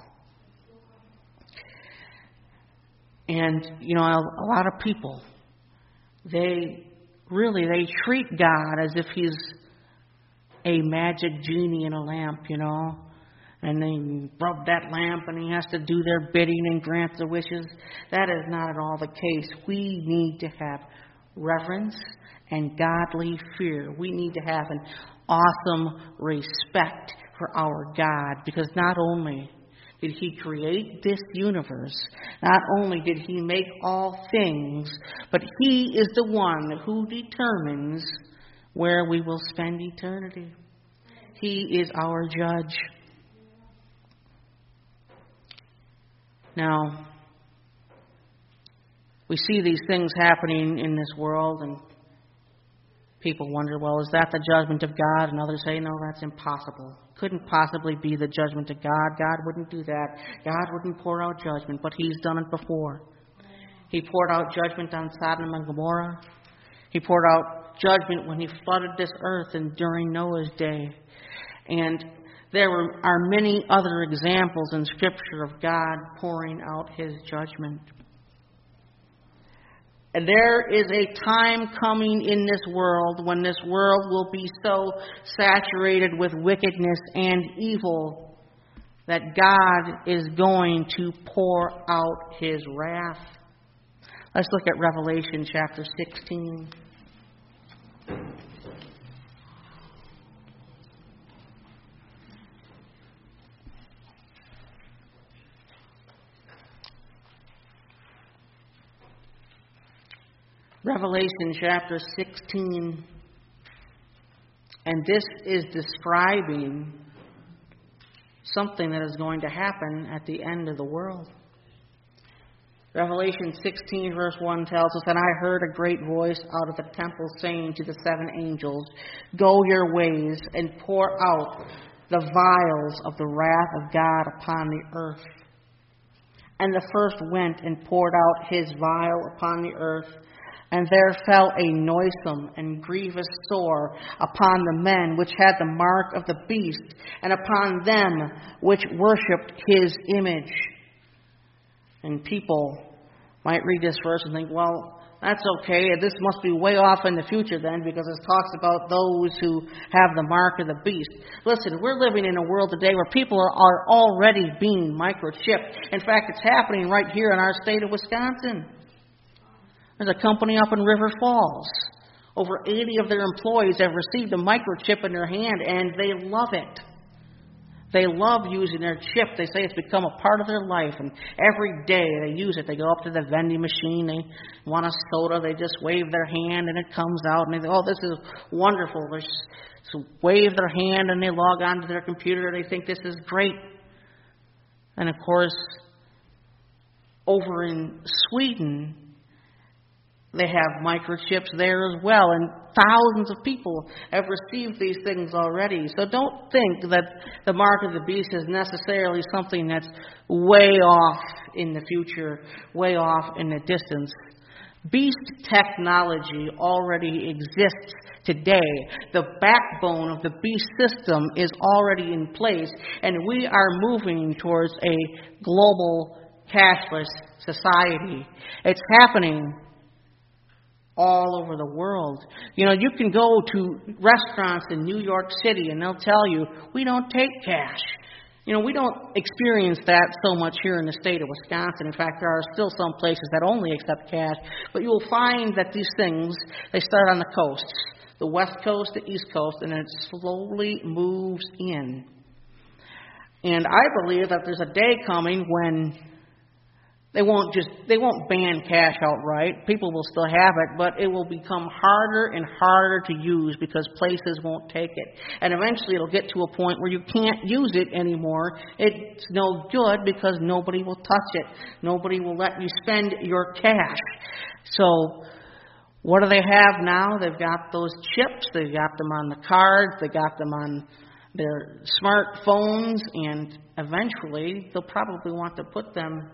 And, you know, a, a lot of people, they really, they treat God as if he's a magic genie in a lamp, you know. And they rub that lamp and he has to do their bidding and grant their wishes. That is not at all the case. We need to have reverence and godly fear. We need to have an awesome respect for our God, because not only did he create this universe, not only did he make all things, but he is the one who determines where we will spend eternity. He is our judge. Now, we see these things happening in this world, and people wonder, well, is that the judgment of God? And others say, no, that's impossible. Couldn't possibly be the judgment of God. God wouldn't do that. God wouldn't pour out judgment, but he's done it before. He poured out judgment on Sodom and Gomorrah. He poured out judgment when he flooded this earth and during Noah's day. And there are many other examples in Scripture of God pouring out his judgment. And there is a time coming in this world when this world will be so saturated with wickedness and evil that God is going to pour out his wrath. Let's look at Revelation chapter sixteen. Revelation chapter sixteen, and this is describing something that is going to happen at the end of the world. Revelation sixteen verse one tells us, and I heard a great voice out of the temple saying to the seven angels, go your ways and pour out the vials of the wrath of God upon the earth. And the first went and poured out his vial upon the earth. And there fell a noisome and grievous sore upon the men which had the mark of the beast, and upon them which worshipped his image. And people might read this verse and think, well, that's okay. This must be way off in the future then, because it talks about those who have the mark of the beast. Listen, we're living in a world today where people are, are already being microchipped. In fact, it's happening right here in our state of Wisconsin. There's a company up in River Falls. Over eighty of their employees have received a microchip in their hand, and they love it. They love using their chip. They say it's become a part of their life, and every day they use it. They go up to the vending machine. They want a soda. They just wave their hand, and it comes out, and they think, oh, this is wonderful. They just wave their hand, and they log on to their computer. They think this is great. And, of course, over in Sweden, they have microchips there as well, and thousands of people have received these things already. So don't think that the mark of the beast is necessarily something that's way off in the future, way off in the distance. Beast technology already exists today. The backbone of the beast system is already in place, and we are moving towards a global cashless society. It's happening all over the world. You know, you can go to restaurants in New York City and they'll tell you, we don't take cash. You know, we don't experience that so much here in the state of Wisconsin. In fact, there are still some places that only accept cash. But you will find that these things, they start on the coasts, the west coast, the east coast, and then it slowly moves in. And I believe that there's a day coming when They won't just they won't ban cash outright. People will still have it, but it will become harder and harder to use because places won't take it. And eventually it'll get to a point where you can't use it anymore. It's no good because nobody will touch it. Nobody will let you spend your cash. So what do they have now? They've got those chips. They've got them on the cards. They got them on their smartphones, and eventually they'll probably want to put them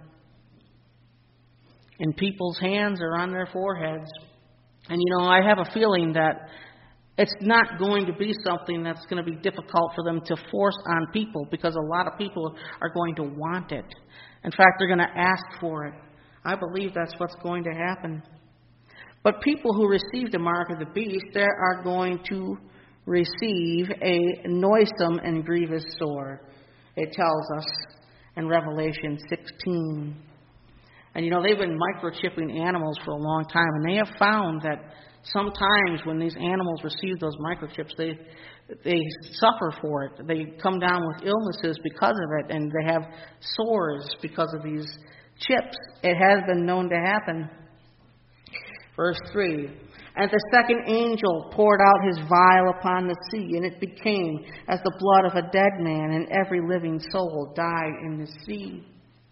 in people's hands or on their foreheads. And you know, I have a feeling that it's not going to be something that's going to be difficult for them to force on people, because a lot of people are going to want it. In fact, they're going to ask for it. I believe that's what's going to happen. But people who receive the mark of the beast, they are going to receive a noisome and grievous sword, it tells us in Revelation sixteen. And you know, they've been microchipping animals for a long time, and they have found that sometimes when these animals receive those microchips, they they suffer for it. They come down with illnesses because of it, and they have sores because of these chips. It has been known to happen. Verse three, and the second angel poured out his vial upon the sea, and it became as the blood of a dead man, and every living soul died in the sea.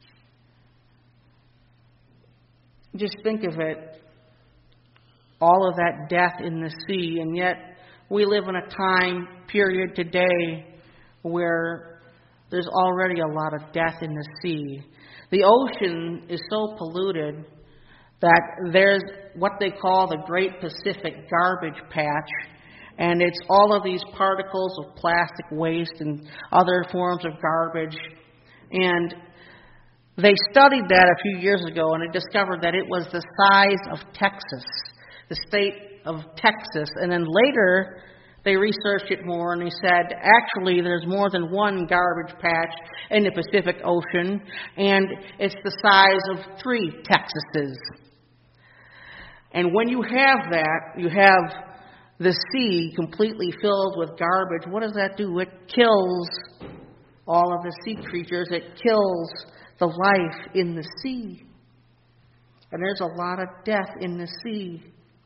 Just think of it, all of that death in the sea, and yet we live in a time period today where there's already a lot of death in the sea. The ocean is so polluted that there's what they call the Great Pacific Garbage Patch, and it's all of these particles of plastic waste and other forms of garbage. And they studied that a few years ago, and they discovered that it was the size of Texas, the state of Texas. And then later, they researched it more, and they said, actually, there's more than one garbage patch in the Pacific Ocean, and it's the size of three Texases. And when you have that, you have the sea completely filled with garbage. What does that do? It kills all of the sea creatures. It kills the life in the sea. And there's a lot of death in the sea.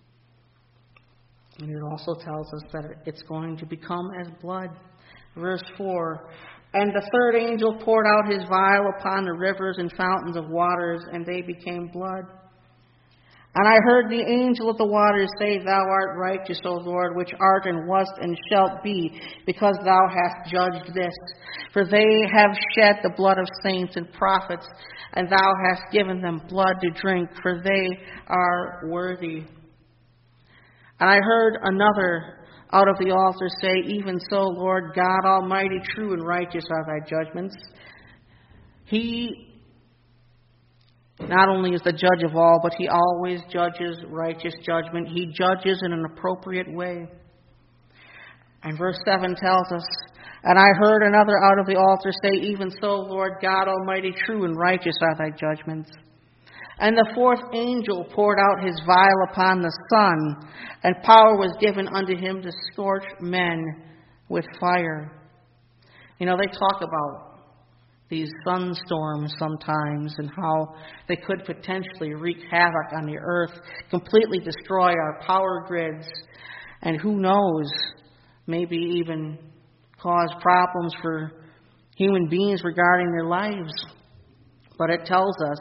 And it also tells us that it's going to become as blood. Verse four, and the third angel poured out his vial upon the rivers and fountains of waters, and they became blood. And I heard the angel of the waters say, Thou art righteous, O Lord, which art and wast and shalt be, because thou hast judged this. For they have shed the blood of saints and prophets, and thou hast given them blood to drink, for they are worthy. And I heard another out of the altar say, Even so, Lord God Almighty, true and righteous are thy judgments. He not only is the judge of all, but he always judges righteous judgment. He judges in an appropriate way. And verse seven tells us, And I heard another out of the altar say, Even so, Lord God Almighty, true and righteous are thy judgments. And the fourth angel poured out his vial upon the sun, and power was given unto him to scorch men with fire. You know, they talk about these sunstorms sometimes and how they could potentially wreak havoc on the earth, completely destroy our power grids, and who knows, maybe even cause problems for human beings regarding their lives. But it tells us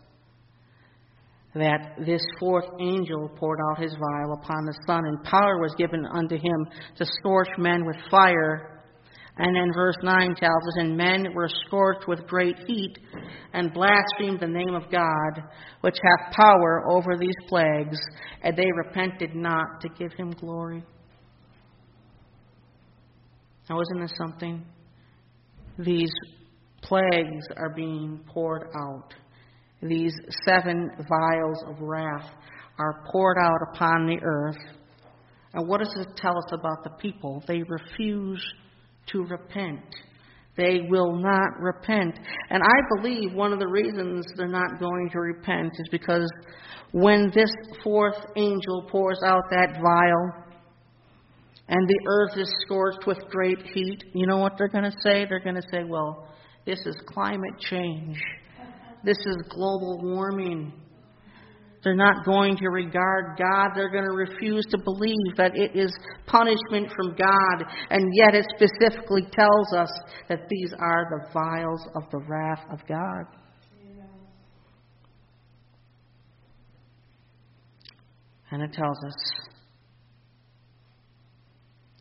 that this fourth angel poured out his vial upon the sun, and power was given unto him to scorch men with fire. And then verse nine tells us, And men were scorched with great heat, and blasphemed the name of God, which hath power over these plagues, and they repented not to give him glory. Now, isn't this something? These plagues are being poured out. These seven vials of wrath are poured out upon the earth. And what does it tell us about the people? They refuse to repent. They will not repent. And I believe one of the reasons they're not going to repent is because when this fourth angel pours out that vial and the earth is scorched with great heat, you know what they're going to say? They're going to say, well, this is climate change. This is global warming. They're not going to regard God. They're going to refuse to believe that it is punishment from God. And yet it specifically tells us that these are the vials of the wrath of God. And it tells us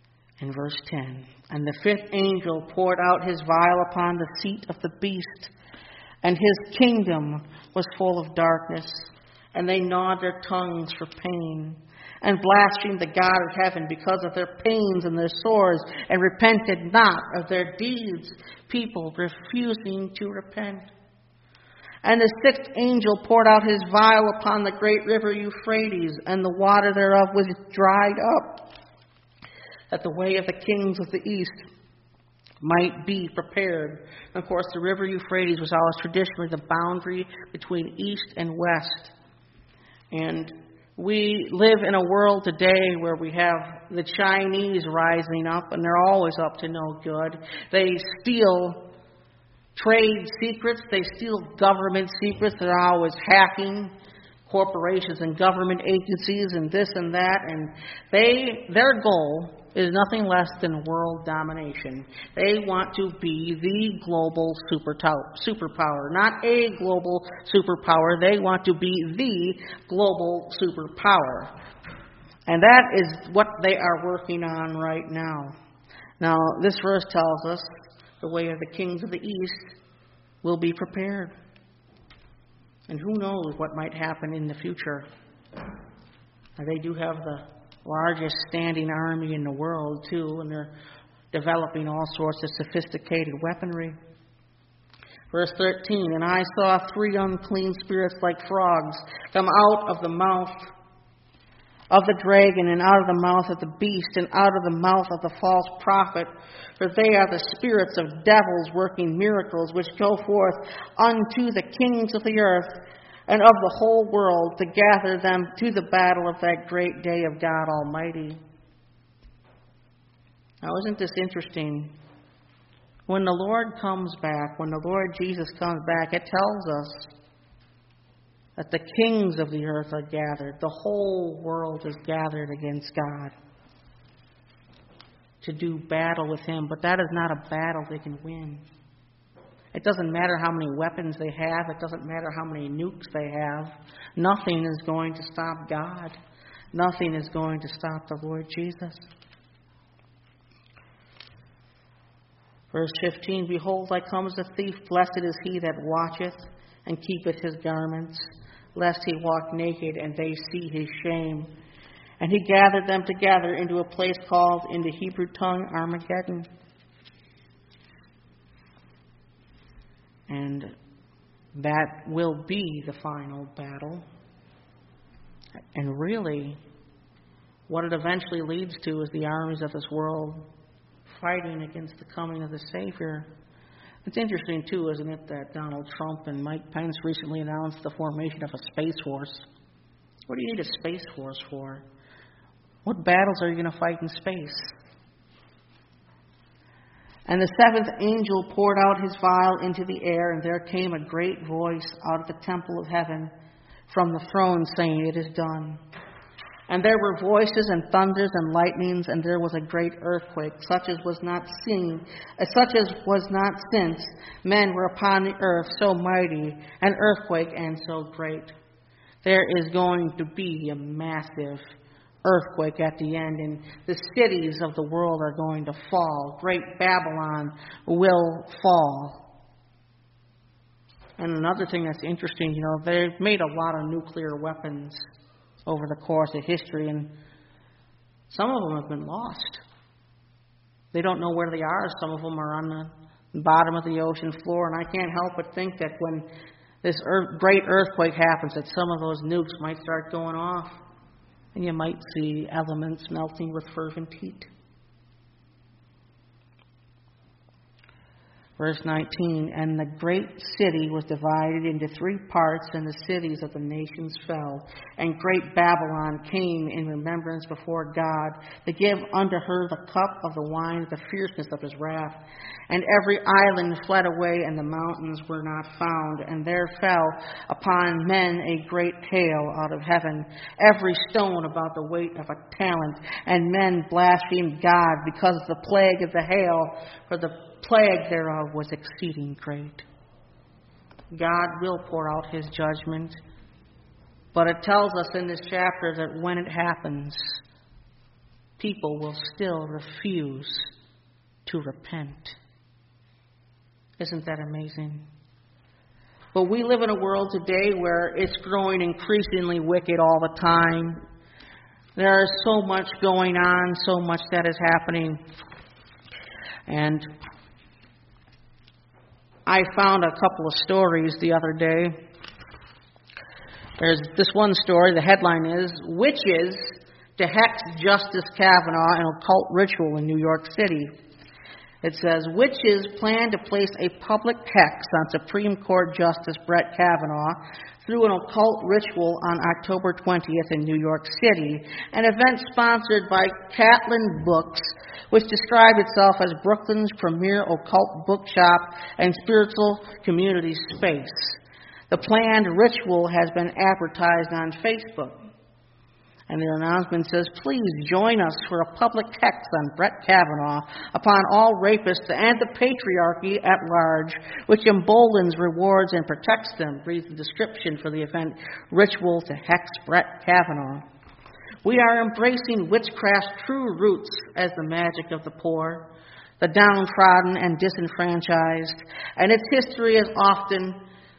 In verse ten, and the fifth angel poured out his vial upon the seat of the beast, and his kingdom was full of darkness, and they gnawed their tongues for pain, and blasphemed the God of heaven because of their pains and their sores, and repented not of their deeds, people refusing to repent. And the sixth angel poured out his vial upon the great river Euphrates, and the water thereof was dried up, that the way of the kings of the east might be prepared. And of course, the river Euphrates was always traditionally the boundary between east and west. And we live in a world today where we have the Chinese rising up, and they're always up to no good. They steal trade secrets. They steal government secrets. They're always hacking corporations and government agencies and this and that. And they, their goal is nothing less than world domination. They want to be the global superpower. Not a global superpower. They want to be the global superpower. And that is what they are working on right now. Now, this verse tells us the way of the kings of the east will be prepared. And who knows what might happen in the future. Now, they do have the largest standing army in the world, too, and they're developing all sorts of sophisticated weaponry. Verse thirteen, and I saw three unclean spirits like frogs come out of the mouth of the dragon, and out of the mouth of the beast, and out of the mouth of the false prophet, for they are the spirits of devils working miracles, which go forth unto the kings of the earth and of the whole world, to gather them to the battle of that great day of God Almighty. Now, isn't this interesting? When the Lord comes back, when the Lord Jesus comes back, it tells us that the kings of the earth are gathered. The whole world is gathered against God to do battle with Him. But that is not a battle they can win. It doesn't matter how many weapons they have. It doesn't matter how many nukes they have. Nothing is going to stop God. Nothing is going to stop the Lord Jesus. Verse fifteen, behold, I come as a thief. Blessed is he that watcheth and keepeth his garments, lest he walk naked and they see his shame. And he gathered them together into a place called in the Hebrew tongue Armageddon. And that will be the final battle. And really, what it eventually leads to is the armies of this world fighting against the coming of the Savior. It's interesting, too, isn't it, that Donald Trump and Mike Pence recently announced the formation of a Space Force. What do you need a Space Force for? What battles are you going to fight in space? And the seventh angel poured out his vial into the air, and there came a great voice out of the temple of heaven from the throne, saying, It is done. And there were voices and thunders and lightnings, and there was a great earthquake, such as was not seen, such as was not since men were upon the earth, so mighty an earthquake and so great. There is going to be a massive earthquake at the end, and the cities of the world are going to fall. Great Babylon will fall. And another thing that's interesting, you know, they've made a lot of nuclear weapons over the course of history, and some of them have been lost. They don't know where they are. Some of them are on the bottom of the ocean floor, and I can't help but think that when this earth, great earthquake happens, that some of those nukes might start going off, and you might see elements melting with fervent heat. Verse nineteen, and the great city was divided into three parts, and the cities of the nations fell. And great Babylon came in remembrance before God, to give unto her the cup of the wine of the fierceness of his wrath. And every island fled away, and the mountains were not found. And there fell upon men a great hail out of heaven, every stone about the weight of a talent. And men blasphemed God because of the plague of the hail, for the plague thereof was exceeding great. God will pour out his judgment, but it tells us in this chapter that when it happens, people will still refuse to repent. Isn't that amazing? But we live in a world today where it's growing increasingly wicked all the time. There is so much going on, so much that is happening. And I found a couple of stories the other day. There's this one story, the headline is, Witches to Hex Justice Kavanaugh in Occult Ritual in New York City. It says, witches plan to place a public hex on Supreme Court Justice Brett Kavanaugh through an occult ritual on October twentieth in New York City, an event sponsored by Catlin Books, which described itself as Brooklyn's premier occult bookshop and spiritual community space. The planned ritual has been advertised on Facebook. And their announcement says, please join us for a public hex on Brett Kavanaugh upon all rapists and the patriarchy at large, which emboldens, rewards, and protects them. Reads the description for the event, Ritual to Hex Brett Kavanaugh. We are embracing witchcraft's true roots as the magic of the poor, the downtrodden and disenfranchised, and its history is often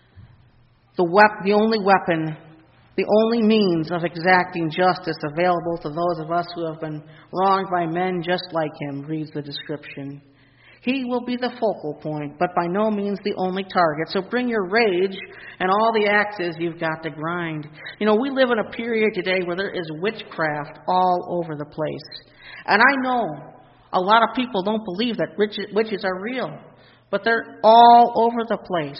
the, wep- the only weapon the only means of exacting justice available to those of us who have been wronged by men just like him, reads the description. He will be the focal point, but by no means the only target. So bring your rage and all the axes you've got to grind. You know, we live in a period today where there is witchcraft all over the place. And I know a lot of people don't believe that witches are real, but they're all over the place.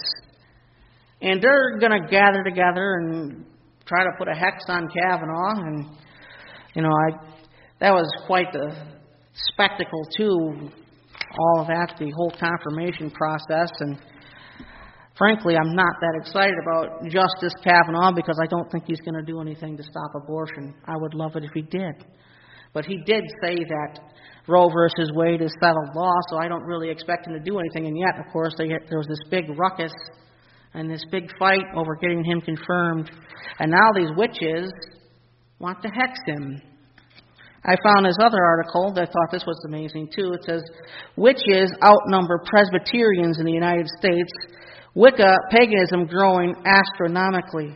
And they're going to gather together and try to put a hex on Kavanaugh, and, you know, I that was quite the spectacle, too, all of that, the whole confirmation process, and frankly, I'm not that excited about Justice Kavanaugh because I don't think he's going to do anything to stop abortion. I would love it if he did. But he did say that Roe versus Wade is settled law, so I don't really expect him to do anything, and yet, of course, they, there was this big ruckus and this big fight over getting him confirmed. And now these witches want to hex him. I found this other article that I thought this was amazing, too. It says, witches outnumber Presbyterians in the United States. Wicca, paganism growing astronomically.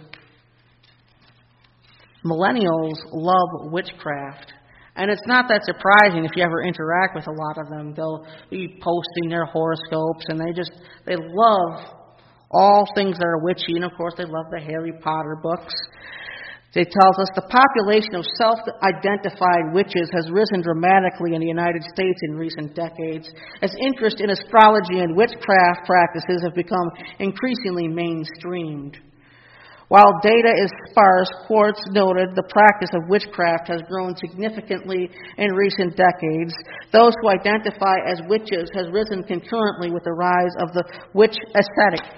Millennials love witchcraft. And it's not that surprising if you ever interact with a lot of them. They'll be posting their horoscopes, and they just, they love all things that are witchy, and of course they love the Harry Potter books. It tells us the population of self-identified witches has risen dramatically in the United States in recent decades, as interest in astrology and witchcraft practices have become increasingly mainstreamed. While data is sparse, Quartz noted the practice of witchcraft has grown significantly in recent decades. Those who identify as witches has risen concurrently with the rise of the witch aesthetic.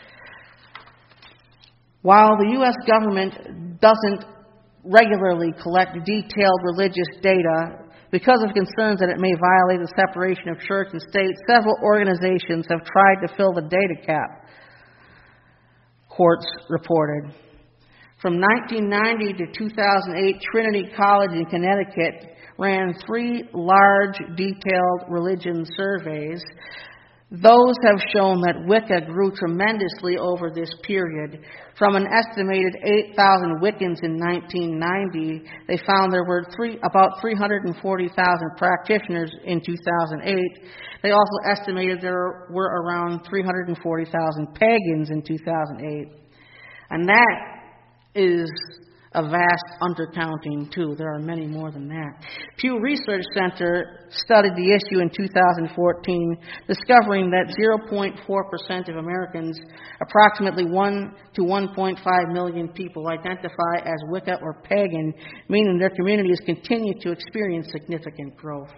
While the U S government doesn't regularly collect detailed religious data because of concerns that it may violate the separation of church and state, several organizations have tried to fill the data gap, Quartz reported. From nineteen ninety to two thousand eight, Trinity College in Connecticut ran three large detailed religion surveys. Those have shown that Wicca grew tremendously over this period. From an estimated eight thousand Wiccans in nineteen ninety, they found there were three, about three hundred forty thousand practitioners in two thousand eight. They also estimated there were around three hundred forty thousand pagans in two thousand eight. And that is a vast undercounting, too. There are many more than that. Pew Research Center studied the issue in two thousand fourteen, discovering that zero point four percent of Americans, approximately one to one point five million people, identify as Wicca or pagan, meaning their communities continue to experience significant growth.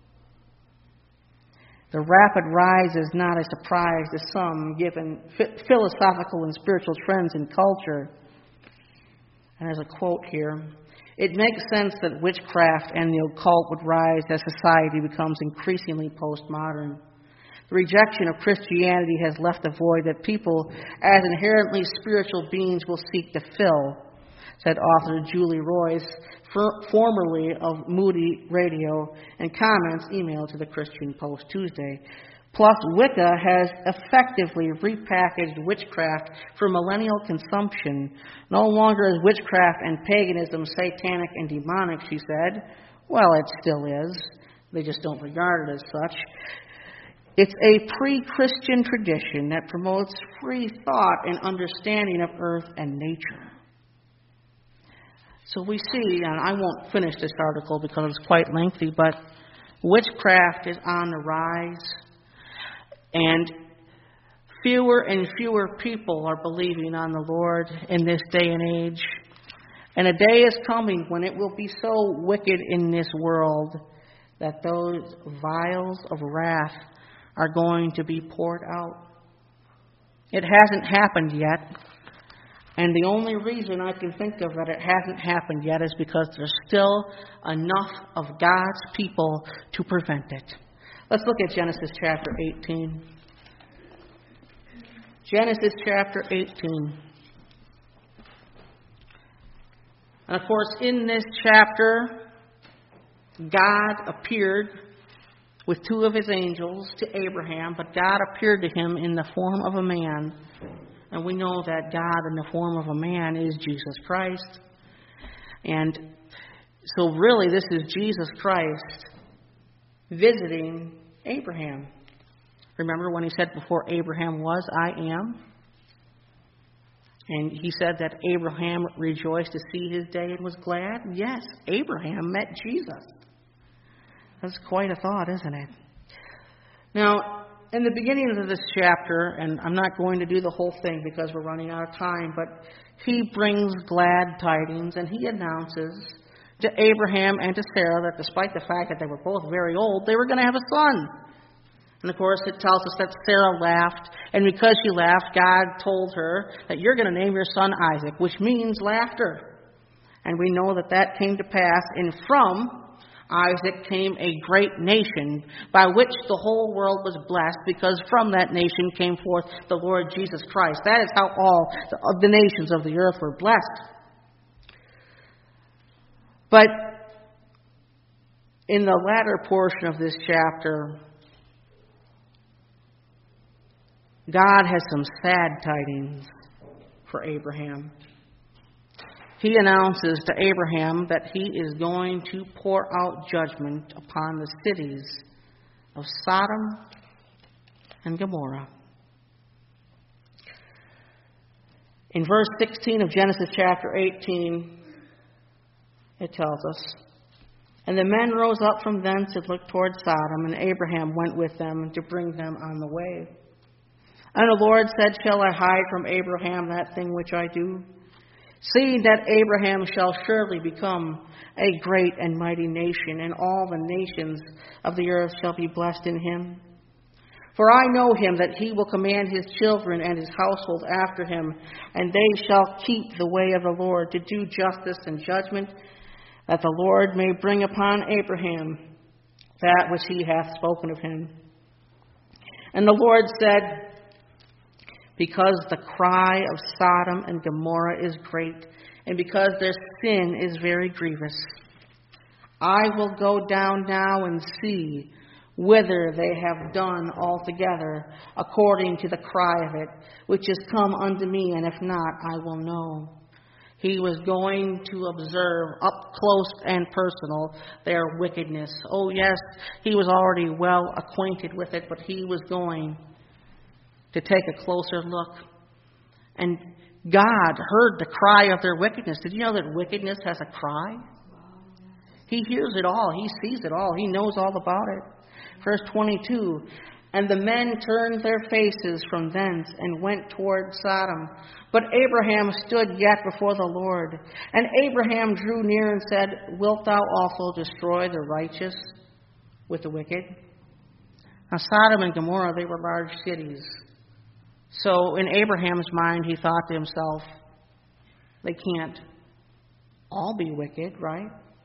The rapid rise is not a surprise to some, given philosophical and spiritual trends in culture. And there's a quote here. It makes sense that witchcraft and the occult would rise as society becomes increasingly postmodern. The rejection of Christianity has left a void that people, as inherently spiritual beings, will seek to fill, said author Julie Royce, for, formerly of Moody Radio, and comments emailed to the Christian Post Tuesday. Plus, Wicca has effectively repackaged witchcraft for millennial consumption. No longer is witchcraft and paganism satanic and demonic, she said. Well, it still is. They just don't regard it as such. It's a pre-Christian tradition that promotes free thought and understanding of earth and nature. So we see, and I won't finish this article because it's quite lengthy, but witchcraft is on the rise, and fewer and fewer people are believing on the Lord in this day and age. And a day is coming when it will be so wicked in this world that those vials of wrath are going to be poured out. It hasn't happened yet. And the only reason I can think of that it hasn't happened yet is because there's still enough of God's people to prevent it. Let's look at Genesis chapter eighteen. Genesis chapter eighteen. And of course, in this chapter, God appeared with two of his angels to Abraham, but God appeared to him in the form of a man. And we know that God in the form of a man is Jesus Christ. And so really this is Jesus Christ visiting Abraham. Remember when he said before Abraham was, I am? And he said that Abraham rejoiced to see his day and was glad? Yes, Abraham met Jesus. That's quite a thought, isn't it? Now, in the beginning of this chapter, and I'm not going to do the whole thing because we're running out of time, but he brings glad tidings and he announces to Abraham and to Sarah that despite the fact that they were both very old, they were going to have a son. And of course, it tells us that Sarah laughed, and because she laughed, God told her that you're going to name your son Isaac, which means laughter. And we know that that came to pass, and from Isaac came a great nation, by which the whole world was blessed, because from that nation came forth the Lord Jesus Christ. That is how all the, of the nations of the earth were blessed. But in the latter portion of this chapter, God has some sad tidings for Abraham. He announces to Abraham that he is going to pour out judgment upon the cities of Sodom and Gomorrah. In verse sixteen of Genesis chapter eighteen, it tells us, and the men rose up from thence and looked toward Sodom, and Abraham went with them to bring them on the way. And the Lord said, shall I hide from Abraham that thing which I do? Seeing that Abraham shall surely become a great and mighty nation, and all the nations of the earth shall be blessed in him. For I know him that he will command his children and his household after him, and they shall keep the way of the Lord to do justice and judgment, that the Lord may bring upon Abraham that which he hath spoken of him. And the Lord said, because the cry of Sodom and Gomorrah is great, and because their sin is very grievous, I will go down now and see whither they have done altogether according to the cry of it, which is come unto me, and if not, I will know. He was going to observe up close and personal their wickedness. Oh yes, he was already well acquainted with it, but he was going to take a closer look. And God heard the cry of their wickedness. Did you know that wickedness has a cry? He hears it all. He sees it all. He knows all about it. Verse twenty-two, and the men turned their faces from thence and went toward Sodom. But Abraham stood yet before the Lord. And Abraham drew near and said, wilt thou also destroy the righteous with the wicked? Now Sodom and Gomorrah, they were large cities. So in Abraham's mind, he thought to himself, they can't all be wicked, right?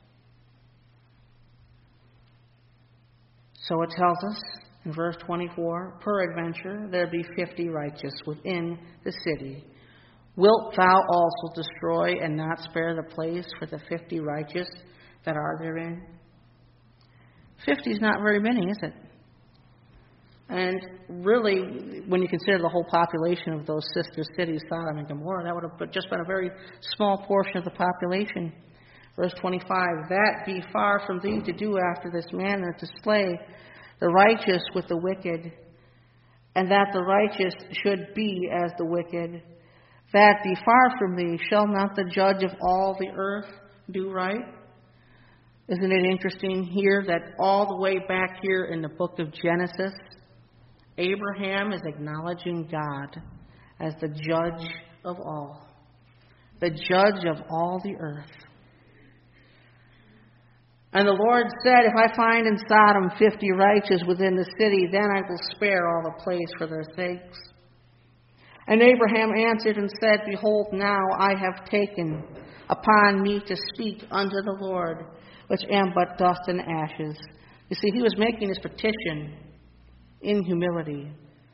So it tells us in verse twenty-four, peradventure there be fifty righteous within the city. Wilt thou also destroy and not spare the place for the fifty righteous that are therein? Fifty is not very many, is it? And really, when you consider the whole population of those sister cities, Sodom and Gomorrah, that would have just been a very small portion of the population. Verse twenty-five, that be far from thee to do after this manner, to slay the righteous with the wicked, and that the righteous should be as the wicked. That be far from thee. Shall not the judge of all the earth do right? Isn't it interesting here that all the way back here in the book of Genesis, Abraham is acknowledging God as the judge of all, the judge of all the earth. And the Lord said, if I find in Sodom fifty righteous within the city, then I will spare all the place for their sakes. And Abraham answered and said, behold, now I have taken upon me to speak unto the Lord, which am but dust and ashes. You see, he was making his petition in humility.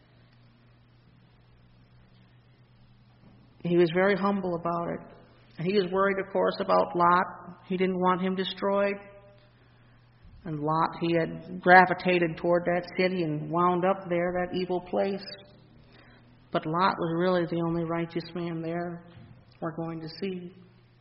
He was very humble about it. And he was worried, of course, about Lot. He didn't want him destroyed. And Lot, he had gravitated toward that city and wound up there, that evil place. But Lot was really the only righteous man there, we're going to see.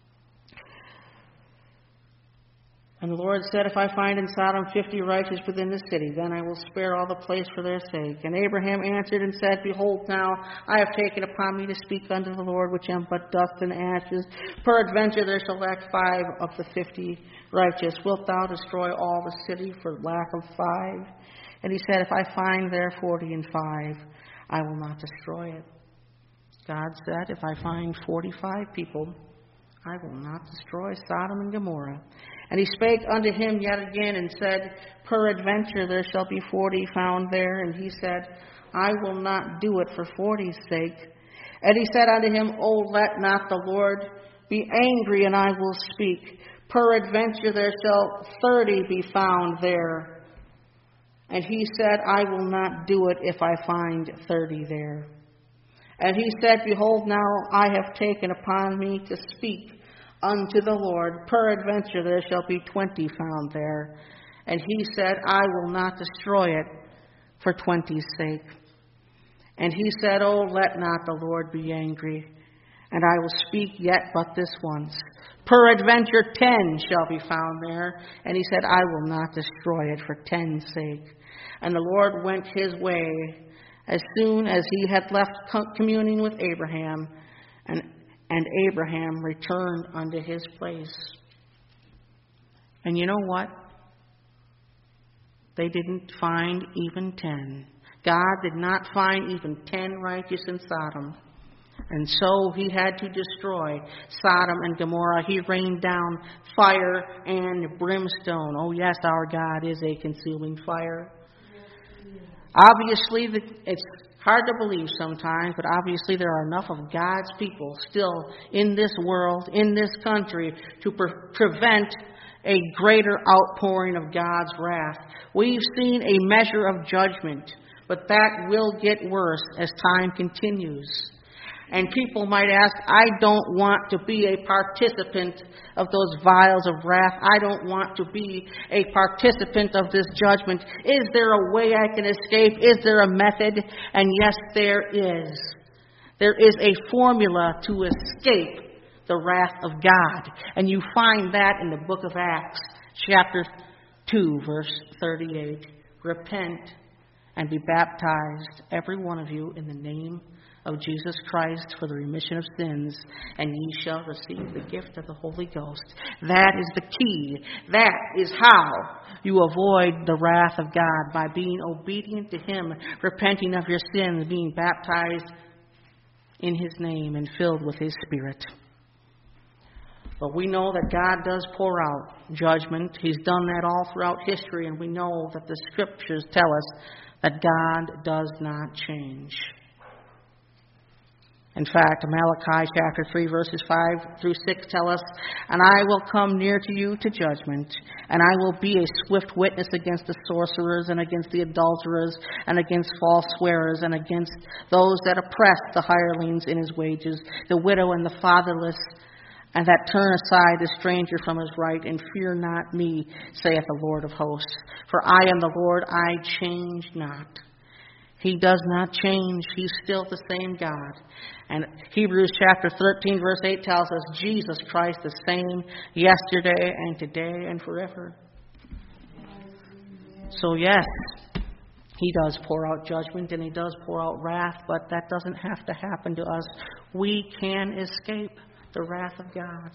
And the Lord said, if I find in Sodom fifty righteous within the city, then I will spare all the place for their sake. And Abraham answered and said, behold, now I have taken upon me to speak unto the Lord, which am but dust and ashes. Peradventure there shall lack five of the fifty righteous. Wilt thou destroy all the city for lack of five? And he said, if I find there forty and five, I will not destroy it. God said, if I find forty-five people, I will not destroy Sodom and Gomorrah. And he spake unto him yet again and said, peradventure there shall be forty found there. And he said, I will not do it for forty's sake. And he said unto him, O let not the Lord be angry, and I will speak. Peradventure there shall thirty be found there. And he said, I will not do it if I find thirty there. And he said, behold, now I have taken upon me to speak unto the Lord. Peradventure there shall be twenty found there. And he said, I will not destroy it for twenty's sake. And he said, Oh, let not the Lord be angry, and I will speak yet but this once. Peradventure ten shall be found there. And he said, I will not destroy it for ten's sake. And the Lord went his way as soon as he had left communing with Abraham, and, and Abraham returned unto his place. And you know what? They didn't find even ten. God did not find even ten righteous in Sodom. And so he had to destroy Sodom and Gomorrah. He rained down fire and brimstone. Oh yes, our God is a consuming fire. Obviously, it's hard to believe sometimes, but obviously there are enough of God's people still in this world, in this country, to pre- prevent a greater outpouring of God's wrath. We've seen a measure of judgment, but that will get worse as time continues. And people might ask, I don't want to be a participant of those vials of wrath. I don't want to be a participant of this judgment. Is there a way I can escape? Is there a method? And yes, there is. There is a formula to escape the wrath of God. And you find that in the book of Acts, chapter two, verse thirty-eight. Repent and be baptized, every one of you, in the name of Jesus Christ for the remission of sins, and ye shall receive the gift of the Holy Ghost. That is the key. That is how you avoid the wrath of God, by being obedient to Him, repenting of your sins, being baptized in His name and filled with His Spirit. But we know that God does pour out judgment. He's done that all throughout history, and we know that the Scriptures tell us that God does not change. In fact, Malachi chapter three, verses five through six tell us, "And I will come near to you to judgment, and I will be a swift witness against the sorcerers, and against the adulterers, and against false swearers, and against those that oppress the hirelings in his wages, the widow and the fatherless, and that turn aside the stranger from his right, and fear not me, saith the Lord of hosts. For I am the Lord, I change not." He does not change. He's still the same God. And Hebrews chapter thirteen, verse eight tells us Jesus Christ the same yesterday and today and forever. So yes, he does pour out judgment and he does pour out wrath, but that doesn't have to happen to us. We can escape the wrath of God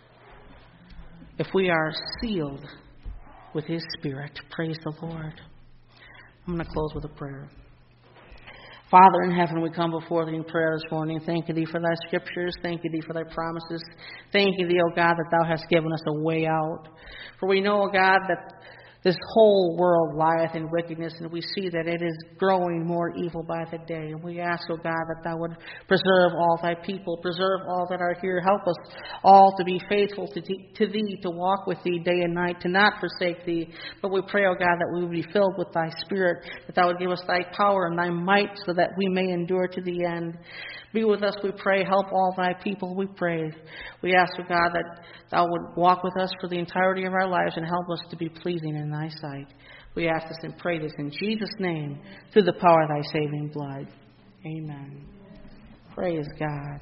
if we are sealed with his Spirit. Praise the Lord. I'm going to close with a prayer. Father in heaven, we come before thee in prayer this morning. Thank you, thee, for thy scriptures. Thank you, thee, for thy promises. Thank you, thee, O God, that thou hast given us a way out. For we know, O God, that this whole world lieth in wickedness, and we see that it is growing more evil by the day. And we ask, O God, that thou would preserve all thy people, preserve all that are here. Help us all to be faithful to, thee, to thee, to walk with thee day and night, to not forsake thee. But we pray, O God, that we would be filled with thy Spirit, that thou would give us thy power and thy might, so that we may endure to the end. Be with us, we pray. Help all thy people, we pray. We ask, O God, that thou would walk with us for the entirety of our lives and help us to be pleasing in thy sight. We ask this and pray this in Jesus' name, through the power of thy saving blood. Amen. Praise God.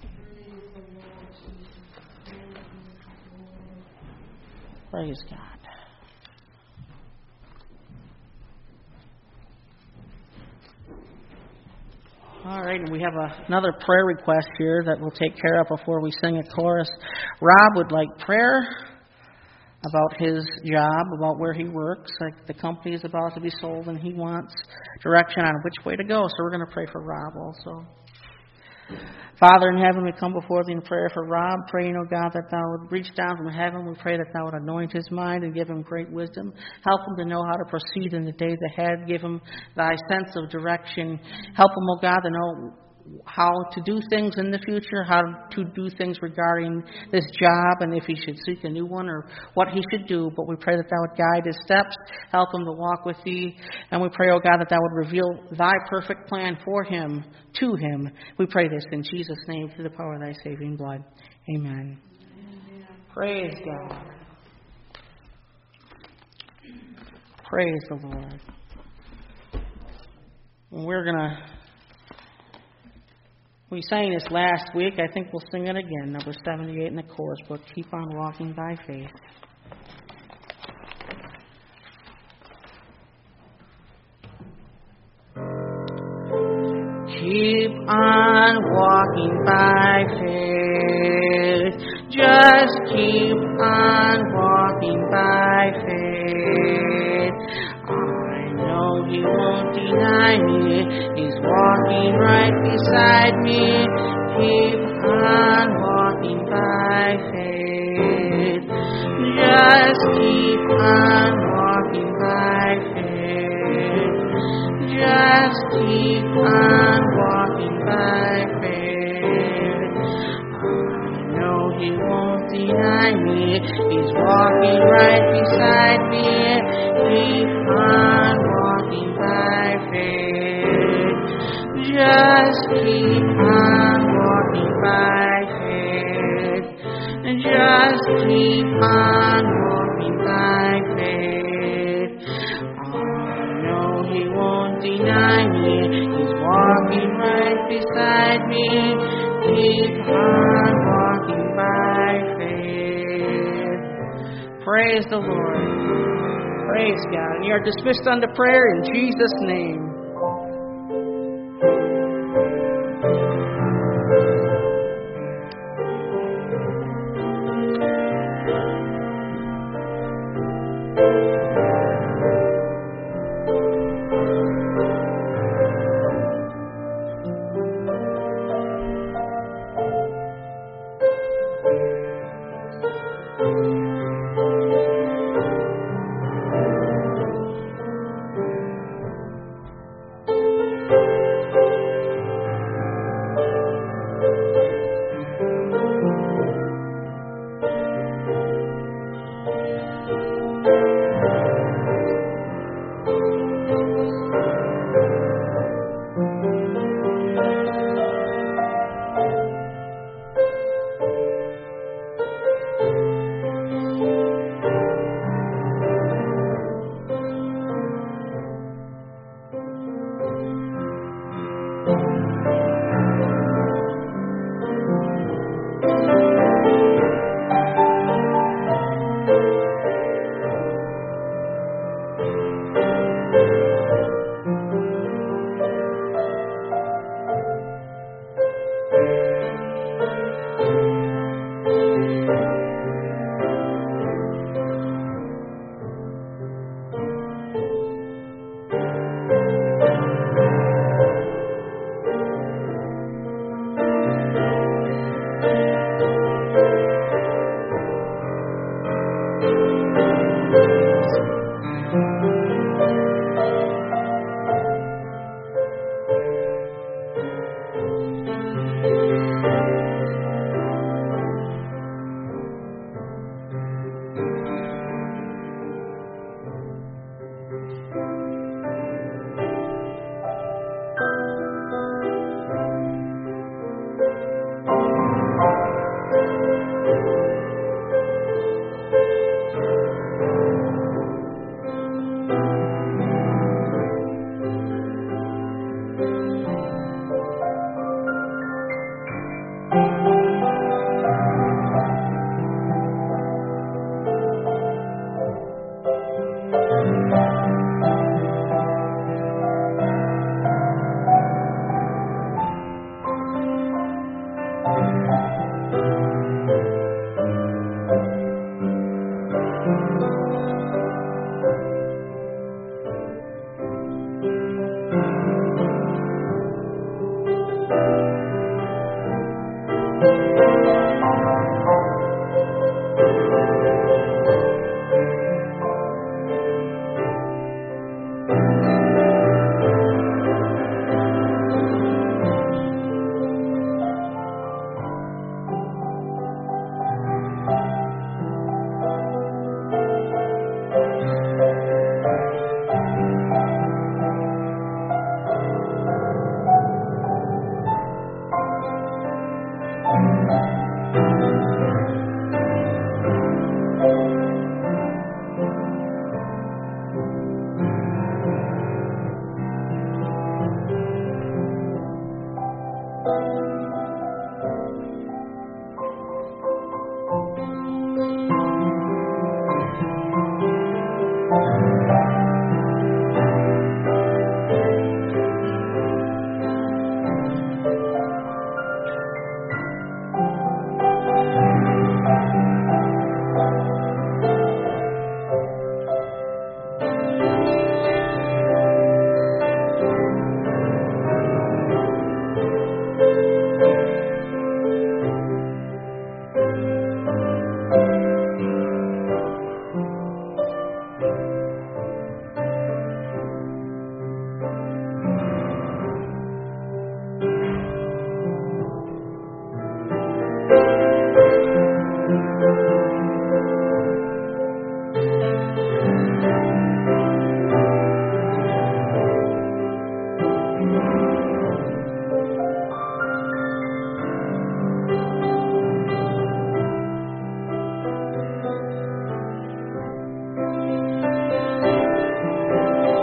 Praise God. All right, and we have a, another prayer request here that we'll take care of before we sing a chorus. Rob would like prayer about his job, about where he works. Like the company is about to be sold, and he wants direction on which way to go. So we're going to pray for Rob also. Father in heaven, we come before thee in prayer for Rob, praying, O God, that thou would reach down from heaven. We pray that thou would anoint his mind and give him great wisdom. Help him to know how to proceed in the days ahead. Give him thy sense of direction. Help him, O God, to know how to do things in the future, how to do things regarding this job, and if he should seek a new one or what he should do. But we pray that thou would guide his steps, help him to walk with thee, and we pray, O God, that thou would reveal thy perfect plan for him, to him. We pray this in Jesus' name, through the power of thy saving blood. Amen. Amen. Praise God. Praise the Lord. And we're going to We sang this last week. I think we'll sing it again. Number seventy-eight in the chorus book. Keep on walking by faith. Keep on walking by faith. Just keep on walking by faith. I know he won't deny me. He's walking right beside me. Keep on walking by faith. Just keep on walking by faith. Just keep on walking by faith. I know he won't deny me. He's walking right beside me. Keep on walking by faith. Just keep on walking by faith. Just keep on walking by faith. I know he won't deny me. He's walking right beside me. Keep on walking by faith. Praise the Lord. Praise God. And you are dismissed unto prayer in Jesus' name.